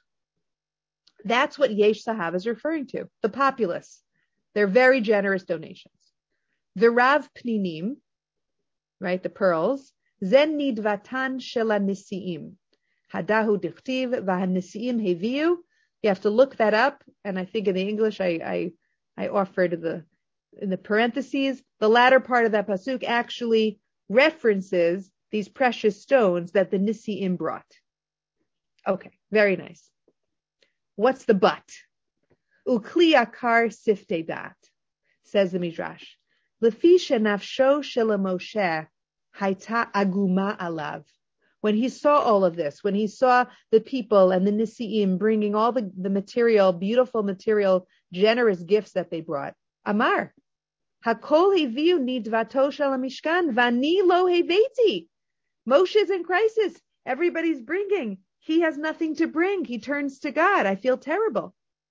That's what Yesh Zahav is referring to, the populace. They're very generous donations. The Rav Pninim, right, the pearls, Zen Nidvatan Shela Nisi'im, Hadahu Dichtiv Vahanisi'im Heviu. You have to look that up, and I think in the English I I, I offered the in the parentheses, the latter part of that pasuk actually references these precious stones that the Nisi'im brought. Okay, very nice. What's the but? Ukli akar siftei dat, says the Midrash. Lefi shenafsho shel Moshe hayta aguma alav. When he saw all of this, when he saw the people and the Nisi'im bringing all the, the material, beautiful material, generous gifts that they brought, Amar, Hakol heviu nidvato shel hamishkan vani lo heveti. Moshe is in crisis. Everybody's bringing. He has nothing to bring. He turns to God. I feel terrible.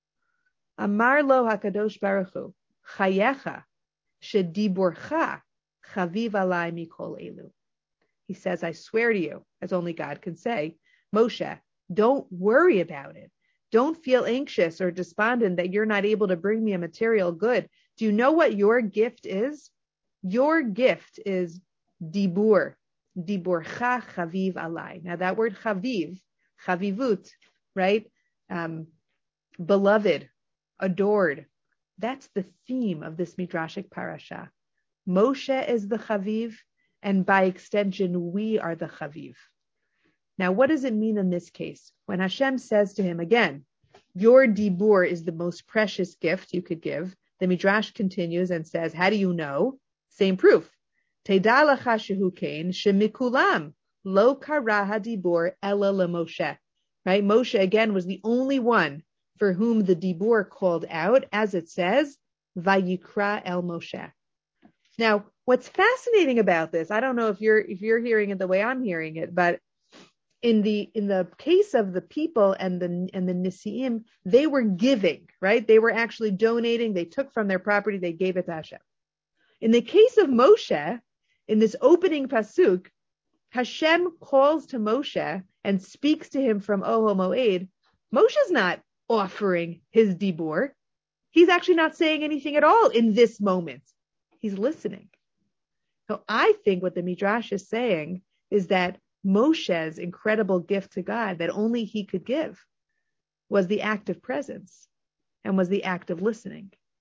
Amar lo hakadosh baruch hu chayecha shediburcha chaviv alai mikol elu. He says, I swear to you, as only God can say, Moshe, don't worry about it. Don't feel anxious or despondent that you're not able to bring me a material good. Do you know what your gift is? Your gift is dibur, diburcha chaviv alai. Now that word chaviv, chavivut, right? Um, beloved, adored. That's the theme of this midrashic parasha. Moshe is the chaviv, and by extension, we are the chaviv. Now, what does it mean in this case? When Hashem says to him again, your dibur is the most precious gift you could give, the Midrash continues and says, how do you know? Same proof. Teda lecha shehu kain shemikulam lo kara hadibur ela leMoshe. Right? Moshe again was the only one for whom the dibur called out, as it says, Vayikra el Moshe. Now, what's fascinating about this, I don't know if you're if you're hearing it the way I'm hearing it, but in the in the case of the people and the and the Nisi'im, they were giving, right? They were actually donating. They took from their property, they gave it to Hashem. In the case of Moshe, in this opening pasuk, Hashem calls to Moshe and speaks to him from Ohel Moed. Moshe's not offering his dibur. He's actually not saying anything at all in this moment. He's listening. So I think what the Midrash is saying is that Moshe's incredible gift to God that only he could give was the act of presence and was the act of listening.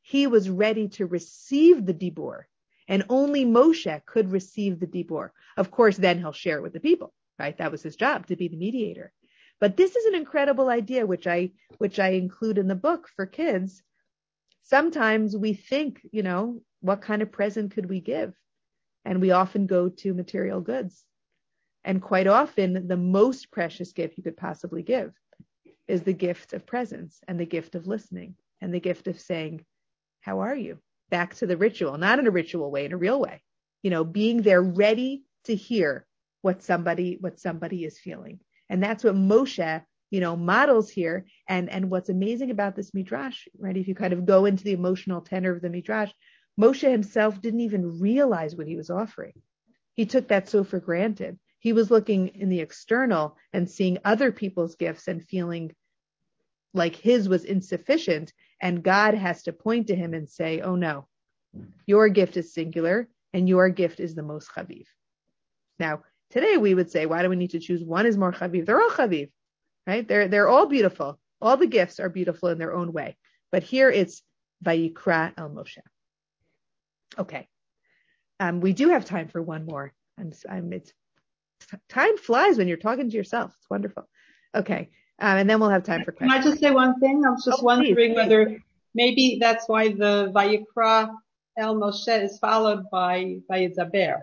he was ready to receive the dibur, and only Moshe could receive the dibur. Of course, then he'll share it with the people, right? That was his job, to be the mediator. But this is an incredible idea, which I which I include in the book for kids. Sometimes we think, you know, what kind of present could we give? And we often go to material goods. And quite often, the most precious gift you could possibly give is the gift of presence and the gift of listening and the gift of saying, how are you? Back to the ritual, not in a ritual way, in a real way. You know, being there ready to hear what somebody what somebody is feeling. And that's what Moshe, you know, models here. And, and what's amazing about this Midrash, right? If you kind of go into the emotional tenor of the Midrash, Moshe himself didn't even realize what he was offering. He took that so for granted. He was looking in the external and seeing other people's gifts and feeling like his was insufficient. And God has to point to him and say, oh no, your gift is singular and your gift is the most chaviv. Now, today we would say, why do we need to choose one is more chaviv? They're all chaviv, right? They're, they're all beautiful. All the gifts are beautiful in their own way. But here it's Vayikra el Moshe. Okay. Um, we do have time for one more. I'm, I'm, it's, time flies when you're talking to yourself. It's wonderful. Okay. Um, and then we'll have time for questions. Can I just say one thing? I was just oh, wondering please, whether please. maybe that's why the Vayikra el Moshe is followed by Vayidaber.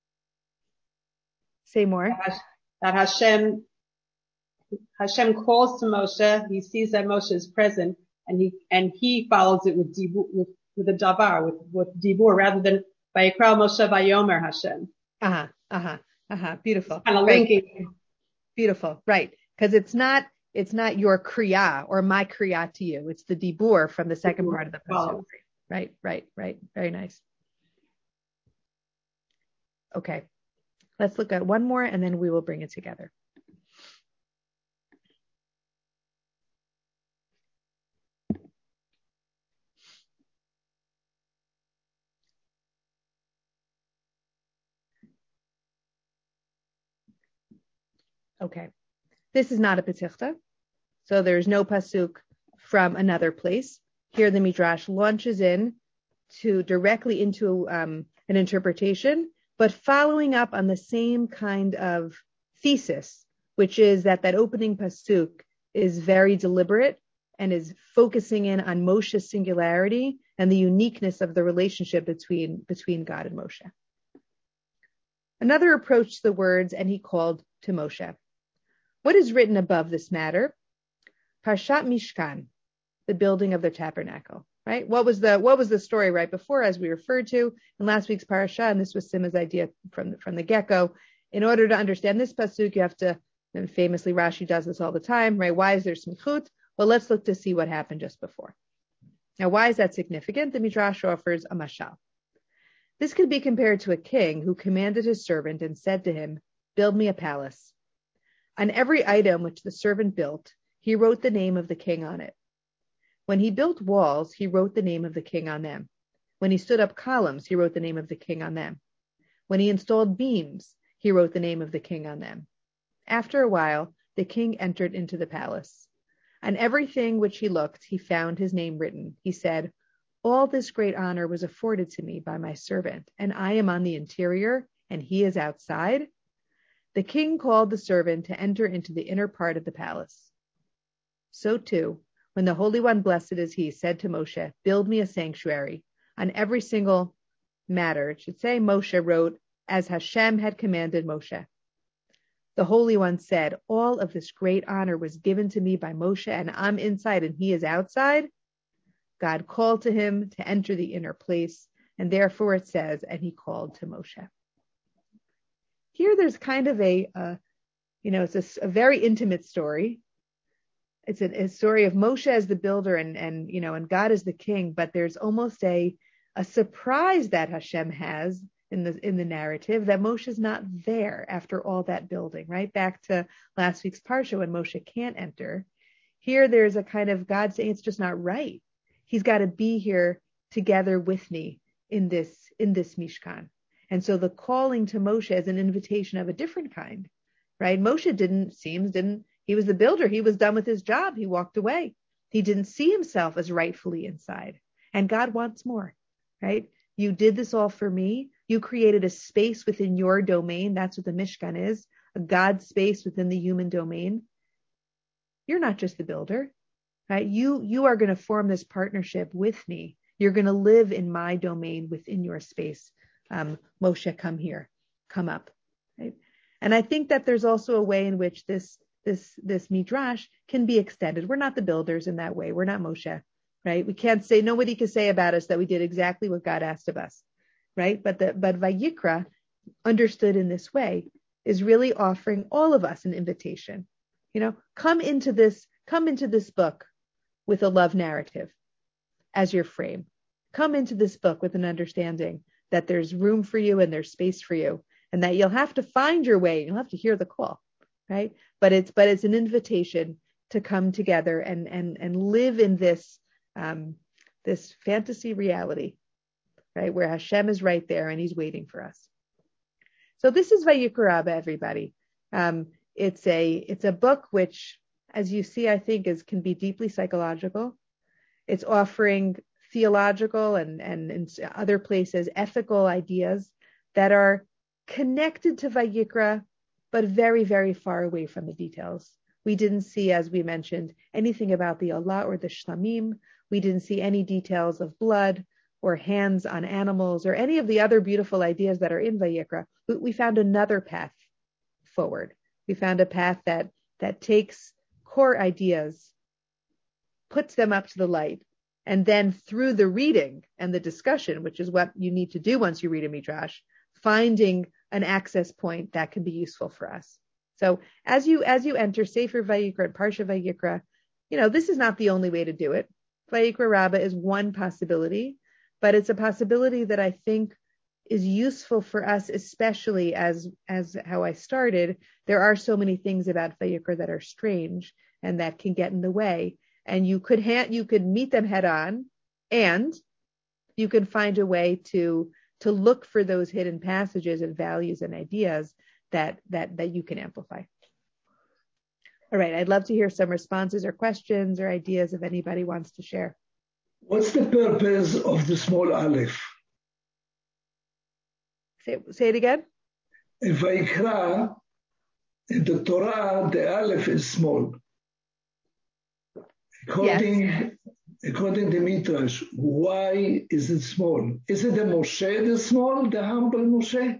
Say more. That Hashem, Hashem calls to Moshe. He sees that Moshe is present, and he and he follows it with dibur, with with a davar, with with dibur, rather than Vayikra Moshe Vayomer Hashem. Uh huh. Uh huh. Uh huh. Beautiful. Kind of right. linking. Beautiful. Right. Because it's not it's not your kriya or my kriya to you. It's the dibur from the second dibur part of the pasuk. Right. Right. Right. Very nice. Okay. Let's look at one more and then we will bring it together. Okay. This is not a petichta, so there's no pasuk from another place. Here the Midrash launches in to directly into um, an interpretation, but following up on the same kind of thesis, which is that that opening pasuk is very deliberate and is focusing in on Moshe's singularity and the uniqueness of the relationship between, between God and Moshe. Another approached the words, and he called to Moshe. What is written above this matter? Parshat Mishkan, the building of the tabernacle. Right? What was the what was the story right before, as we referred to in last week's parasha, and this was Simma's idea from the, from the get-go. In order to understand this pasuk, you have to, and famously Rashi does this all the time, right? Why is there smichut? Well, let's look to see what happened just before. Now, why is that significant? The Midrash offers a mashal. This could be compared to a king who commanded his servant and said to him, "Build me a palace." On every item which the servant built, he wrote the name of the king on it. When he built walls, he wrote the name of the king on them. When he stood up columns, he wrote the name of the king on them. When he installed beams, he wrote the name of the king on them. After a while, the king entered into the palace. On everything which he looked, he found his name written. He said, "All this great honor was afforded to me by my servant, and I am on the interior, and he is outside." The king called the servant to enter into the inner part of the palace. So too, when the Holy One, blessed is he, said to Moshe, "Build me a sanctuary," on every single matter, it should say, Moshe wrote, "As Hashem had commanded Moshe." The Holy One said, "All of this great honor was given to me by Moshe, and I'm inside and he is outside." God called to him to enter the inner place, and therefore it says, "And he called to Moshe." Here there's kind of a, uh, you know, it's a, a very intimate story. It's a, a story of Moshe as the builder and, and, you know, and God as the king, but there's almost a, a surprise that Hashem has in the, in the narrative that Moshe's not there after all that building, right? Back to last week's Parsha when Moshe can't enter. Here there's a kind of God saying it's just not right. He's got to be here together with me in this, in this Mishkan. And so the calling to Moshe is an invitation of a different kind, right? Moshe didn't, seems, didn't, he was the builder. He was done with his job. He walked away. He didn't see himself as rightfully inside. And God wants more, right? You did this all for me. You created a space within your domain. That's what the Mishkan is, a God space within the human domain. You're not just the builder, right? You, you are going to form this partnership with me. You're going to live in my domain within your space. Um, Moshe, come here, come up, right? And I think that there's also a way in which this, this, this midrash can be extended. We're not the builders in that way. We're not Moshe, right? We can't say, nobody can say about us that we did exactly what God asked of us, right? But the, but Vayikra, understood in this way, is really offering all of us an invitation. You know, come into this, come into this book with a love narrative as your frame. Come into this book with an understanding that there's room for you and there's space for you, and that you'll have to find your way. You'll have to hear the call, right? But it's but it's an invitation to come together and and and live in this um, this fantasy reality, right, where Hashem is right there and He's waiting for us. So this is Vayikra Rabbah, everybody. Um, it's a it's a book which, as you see, I think is can be deeply psychological. It's offering theological and, and in other places, ethical ideas that are connected to Vayikra, but very, very far away from the details. We didn't see, as we mentioned, anything about the Allah or the Shlamim. We didn't see any details of blood or hands on animals or any of the other beautiful ideas that are in Vayikra. We, we found another path forward. We found a path that, that takes core ideas, puts them up to the light, and then through the reading and the discussion, which is what you need to do once you read a midrash, finding an access point that can be useful for us. So as you as you enter Sefer Vayikra and Parsha Vayikra, you know, this is not the only way to do it. Vayikra Rabbah is one possibility, but it's a possibility that I think is useful for us, especially as as how I started. There are so many things about Vayikra that are strange and that can get in the way. And you could ha- you could meet them head on, and you can find a way to to look for those hidden passages and values and ideas that that that you can amplify. All right, I'd love to hear some responses or questions or ideas if anybody wants to share. What's the purpose of the small aleph? Say, say it again. In Vayikra, in the Torah, the aleph is small. According, yes. according to Midrash, why is it small? Is it the Moshe the small, the humble Moshe?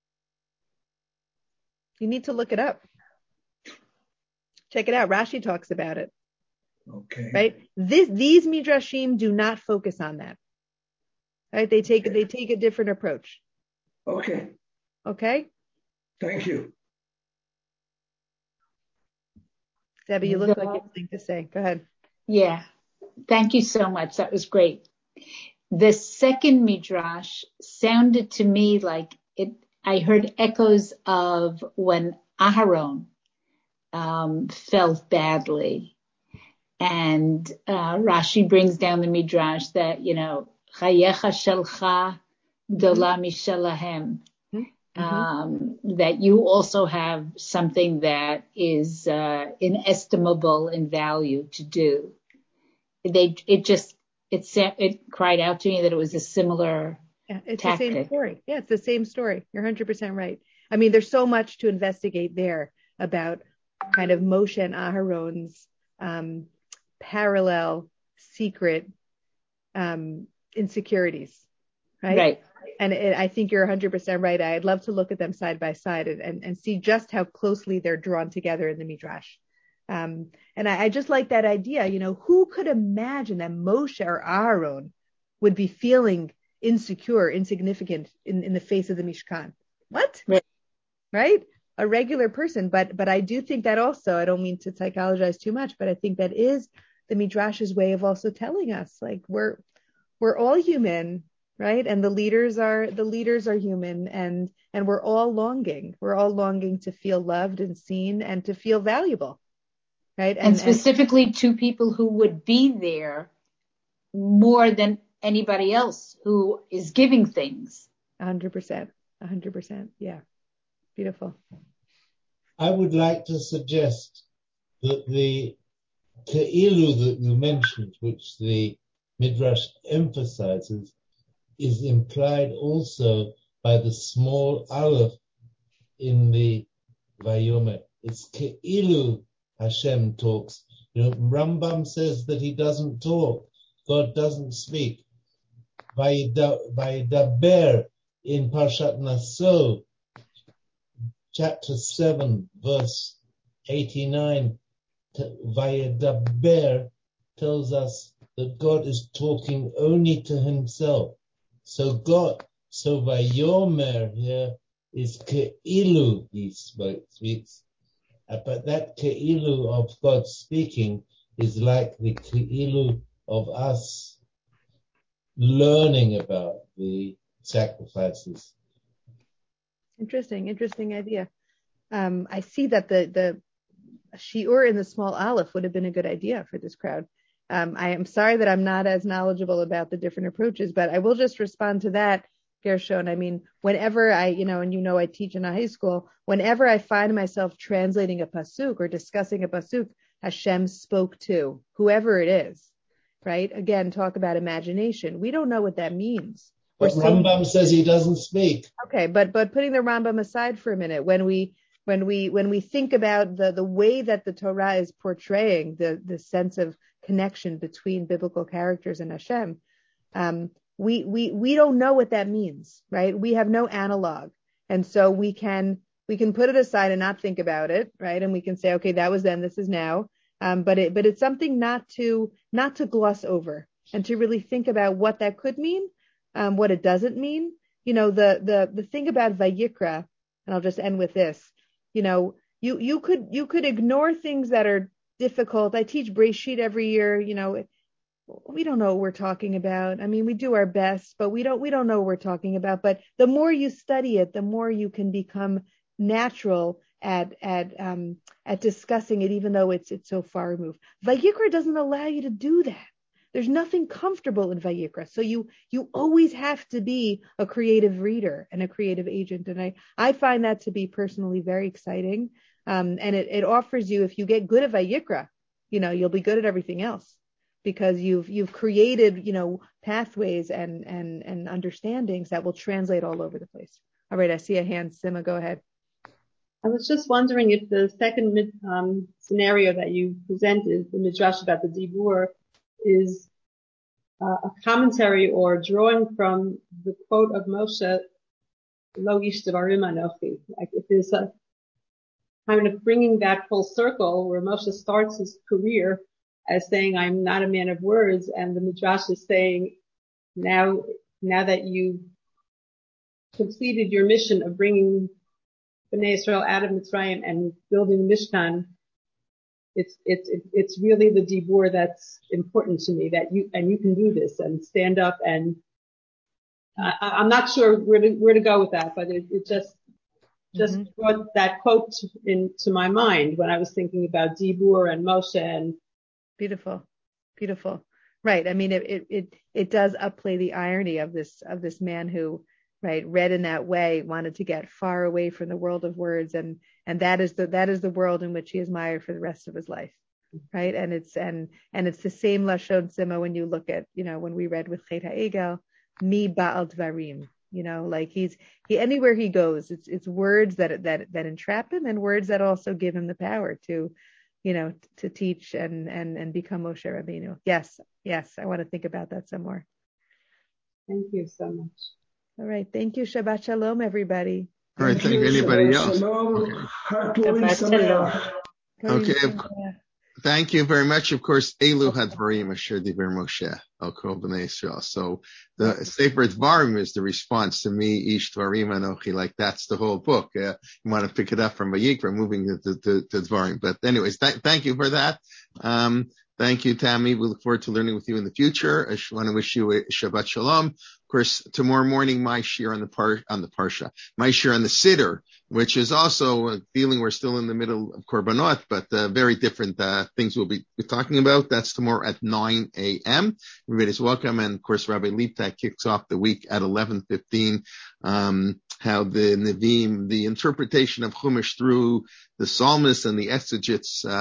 You need to look it up. Check it out. Rashi talks about it. Okay. Right? This, these Midrashim do not focus on that. Right? They take they take a different approach. Okay. Okay? Thank you. Debbie, you look like you have something to say. Go ahead. Yeah. Thank you so much. That was great. The second Midrash sounded to me like it, I heard echoes of when Aharon um, felt badly. And uh, Rashi brings down the Midrash that, you know, Chayecha shelcha gdola mishelahem. Mm-hmm. Um, that you also have something that is uh, inestimable in value to do. They, it just, it it cried out to me that it was a similar yeah, it's tactic. the same story. Yeah, it's the same story. You're one hundred percent right. I mean, there's so much to investigate there about kind of Moshe and Aharon's um, parallel secret um, insecurities, right? Right. And it, I think you're one hundred percent right. I'd love to look at them side by side and, and, and see just how closely they're drawn together in the Midrash. Um, and I, I just like that idea, you know, who could imagine that Moshe or Aaron would be feeling insecure, insignificant in, in the face of the Mishkan? What? Right. Right? A regular person. But but I do think that also, I don't mean to psychologize too much, but I think that is the Midrash's way of also telling us, like, we're we're all human. Right. And the leaders are the leaders are human, and and we're all longing. We're all longing to feel loved and seen and to feel valuable. Right. And, and specifically and, to people who would be there more than anybody else who is giving things. A hundred percent. A hundred percent. Yeah. Beautiful. I would like to suggest that the Ke'ilu that you mentioned, which the Midrash emphasizes is implied also by the small aleph in the Vayomer. It's Ke'ilu Hashem talks. You know, Rambam says that he doesn't talk. God doesn't speak. Vayidaber in Parshat Naso, chapter seven, verse eighty-nine, Vayidaber tells us that God is talking only to himself. So God, so Vayomer here is Ke'ilu he speaks. But that Ke'ilu of God speaking is like the Ke'ilu of us learning about the sacrifices. Interesting, interesting idea. Um, I see that the, the shiur in the small aleph would have been a good idea for this crowd. Um, I am sorry that I'm not as knowledgeable about the different approaches, but I will just respond to that, Gershon. I mean, whenever I, you know, and you know I teach in a high school, whenever I find myself translating a pasuk or discussing a pasuk, Hashem spoke to, whoever it is, right? Again, talk about imagination. We don't know what that means. But so, Rambam says he doesn't speak. Okay, but but putting the Rambam aside for a minute, when we when we when we think about the, the way that the Torah is portraying the, the sense of connection between biblical characters and Hashem, um, we we we don't know what that means, right? We have no analog, and so we can we can put it aside and not think about it, right? And we can say, okay, that was then, this is now, um, but it but it's something not to not to gloss over and to really think about what that could mean, um, what it doesn't mean. You know, the the the thing about Vayikra, and I'll just end with this. You know, you you could you could ignore things that are difficult. I teach Breshit every year. You know, we don't know what we're talking about. I mean, we do our best, but we don't we don't know what we're talking about. But the more you study it, the more you can become natural at at um, at discussing it, even though it's it's so far removed. Vayikra doesn't allow you to do that. There's nothing comfortable in Vayikra. So you you always have to be a creative reader and a creative agent. And I, I find that to be personally very exciting. Um, and it, it offers you, if you get good at Vayikra, you know, you'll be good at everything else because you've you've created, you know, pathways and and and understandings that will translate all over the place. All right, I see a hand. Sima, go ahead. I was just wondering if the second um, scenario that you presented, the midrash about the dibur, is uh, a commentary or drawing from the quote of Moshe, Lo ish devarim anochi. Like if there's a kind of bringing that full circle where Moshe starts his career as saying, I'm not a man of words, and the midrash is saying, now, now that you've completed your mission of bringing Bnei Israel out of Mitzrayim and building the Mishkan, It's, it's, it's really the dibur that's important to me, that you, and you can do this and stand up and, I, I'm not sure where to, where to go with that, but it, it just, just mm-hmm. brought that quote into my mind when I was thinking about dibur and Moshe and. Beautiful. Beautiful. Right. I mean, it, it, it, it does upplay the irony of this, of this man who, right, read in that way, wanted to get far away from the world of words, and and that is the that is the world in which he is mired for the rest of his life, right? And it's and and it's the same lashon sima when you look at, you know, when we read with Chet HaEgel, mi ba'al dvarim, you know, like he's he anywhere he goes, it's it's words that that that entrap him and words that also give him the power to, you know, to teach and and and become Moshe Rabbeinu. Yes, yes, I want to think about that some more. Thank you so much. All right. Thank you. Shabbat Shalom, everybody. All right. Thank you. Anybody else? Okay. Okay. Thank you very much. Of course, Elu Hadvarim Asher Diber Moshe Al Kol Bnei Yisrael. So the Sefer Dvarim is the response to me, Ish Dvarim Anochi. Like that's the whole book. Uh, you want to pick it up from Vayikra, moving to, to, to Dvarim. But anyways, th- thank you for that. Um, Thank you, Tammy. We look forward to learning with you in the future. I want to wish you a Shabbat Shalom. Of course, tomorrow morning, my shir on the par, on the Parsha, my shir on the Siddur, which is also a feeling we're still in the middle of Korbanot, but uh, very different uh, things we'll be talking about. That's tomorrow at nine a.m. Everybody's welcome. And of course, Rabbi Liptak kicks off the week at eleven fifteen. Um, how the Nevi'im, the interpretation of Chumash through the psalmists and the exegetes, uh,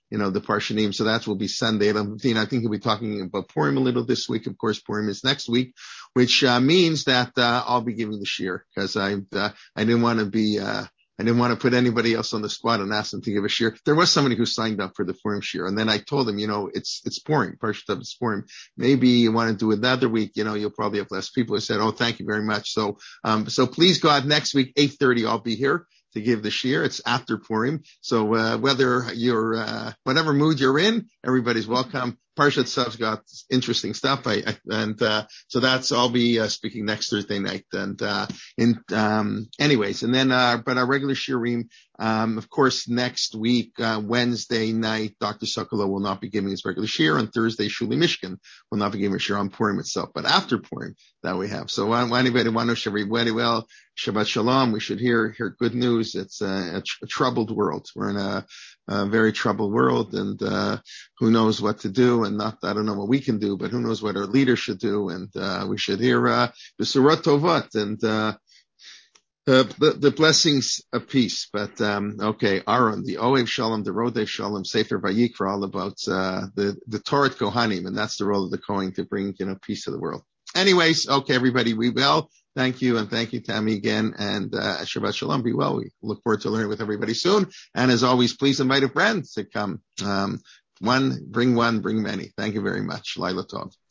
you know, the Parshanim. So that will be Sunday. I think he'll be talking about Purim a little this week. Of course, Purim is next week, which uh, means that uh, I'll be giving the shiur because I uh, I didn't want to be uh, I didn't want to put anybody else on the spot and ask them to give a shiur. There was somebody who signed up for the Purim shiur, and then I told him, you know, it's it's Purim, Parshat it's Purim. Maybe you want to do it another week. You know, you'll probably have less people. I said, oh, thank you very much. So um so please God, next week eight thirty, I'll be here to give the shiur. It's after Purim. So, uh, whether you're, uh, whatever mood you're in, everybody's welcome. Parshat Tzav's got interesting stuff. I, I and, uh, so that's, I'll be, uh, speaking next Thursday night. And, uh, in, um, anyways, and then, uh, but our regular shiurim, um, of course, next week, uh, Wednesday night, Doctor Sokolow will not be giving his regular shiur. On Thursday, Shuli Mishkin will not be giving a shiur on Purim itself. But after Purim, that we have. So, uh, anybody want to wish everybody well, Shabbat Shalom. We should hear, hear good news. It's a, a, tr- a troubled world. We're in a, a very troubled world, and, uh, who knows what to do, and not, I don't know what we can do, but who knows what our leaders should do. And, uh, we should hear, uh, Besurot Tovat, and, uh, Uh, the, the blessings of peace. But, um, okay, Aaron, the Oev Shalom, the Rodev Shalom, Sefer Vayikra, all about, uh, the, the Torah Kohanim, and that's the role of the Kohen to bring, you know, peace to the world. Anyways, okay, everybody, we will. Thank you, and thank you, Tammy, again, and, uh, Shabbat Shalom, be well. We look forward to learning with everybody soon. And as always, please invite a friend to come. Um, one, bring one, bring many. Thank you very much. Laila Tov.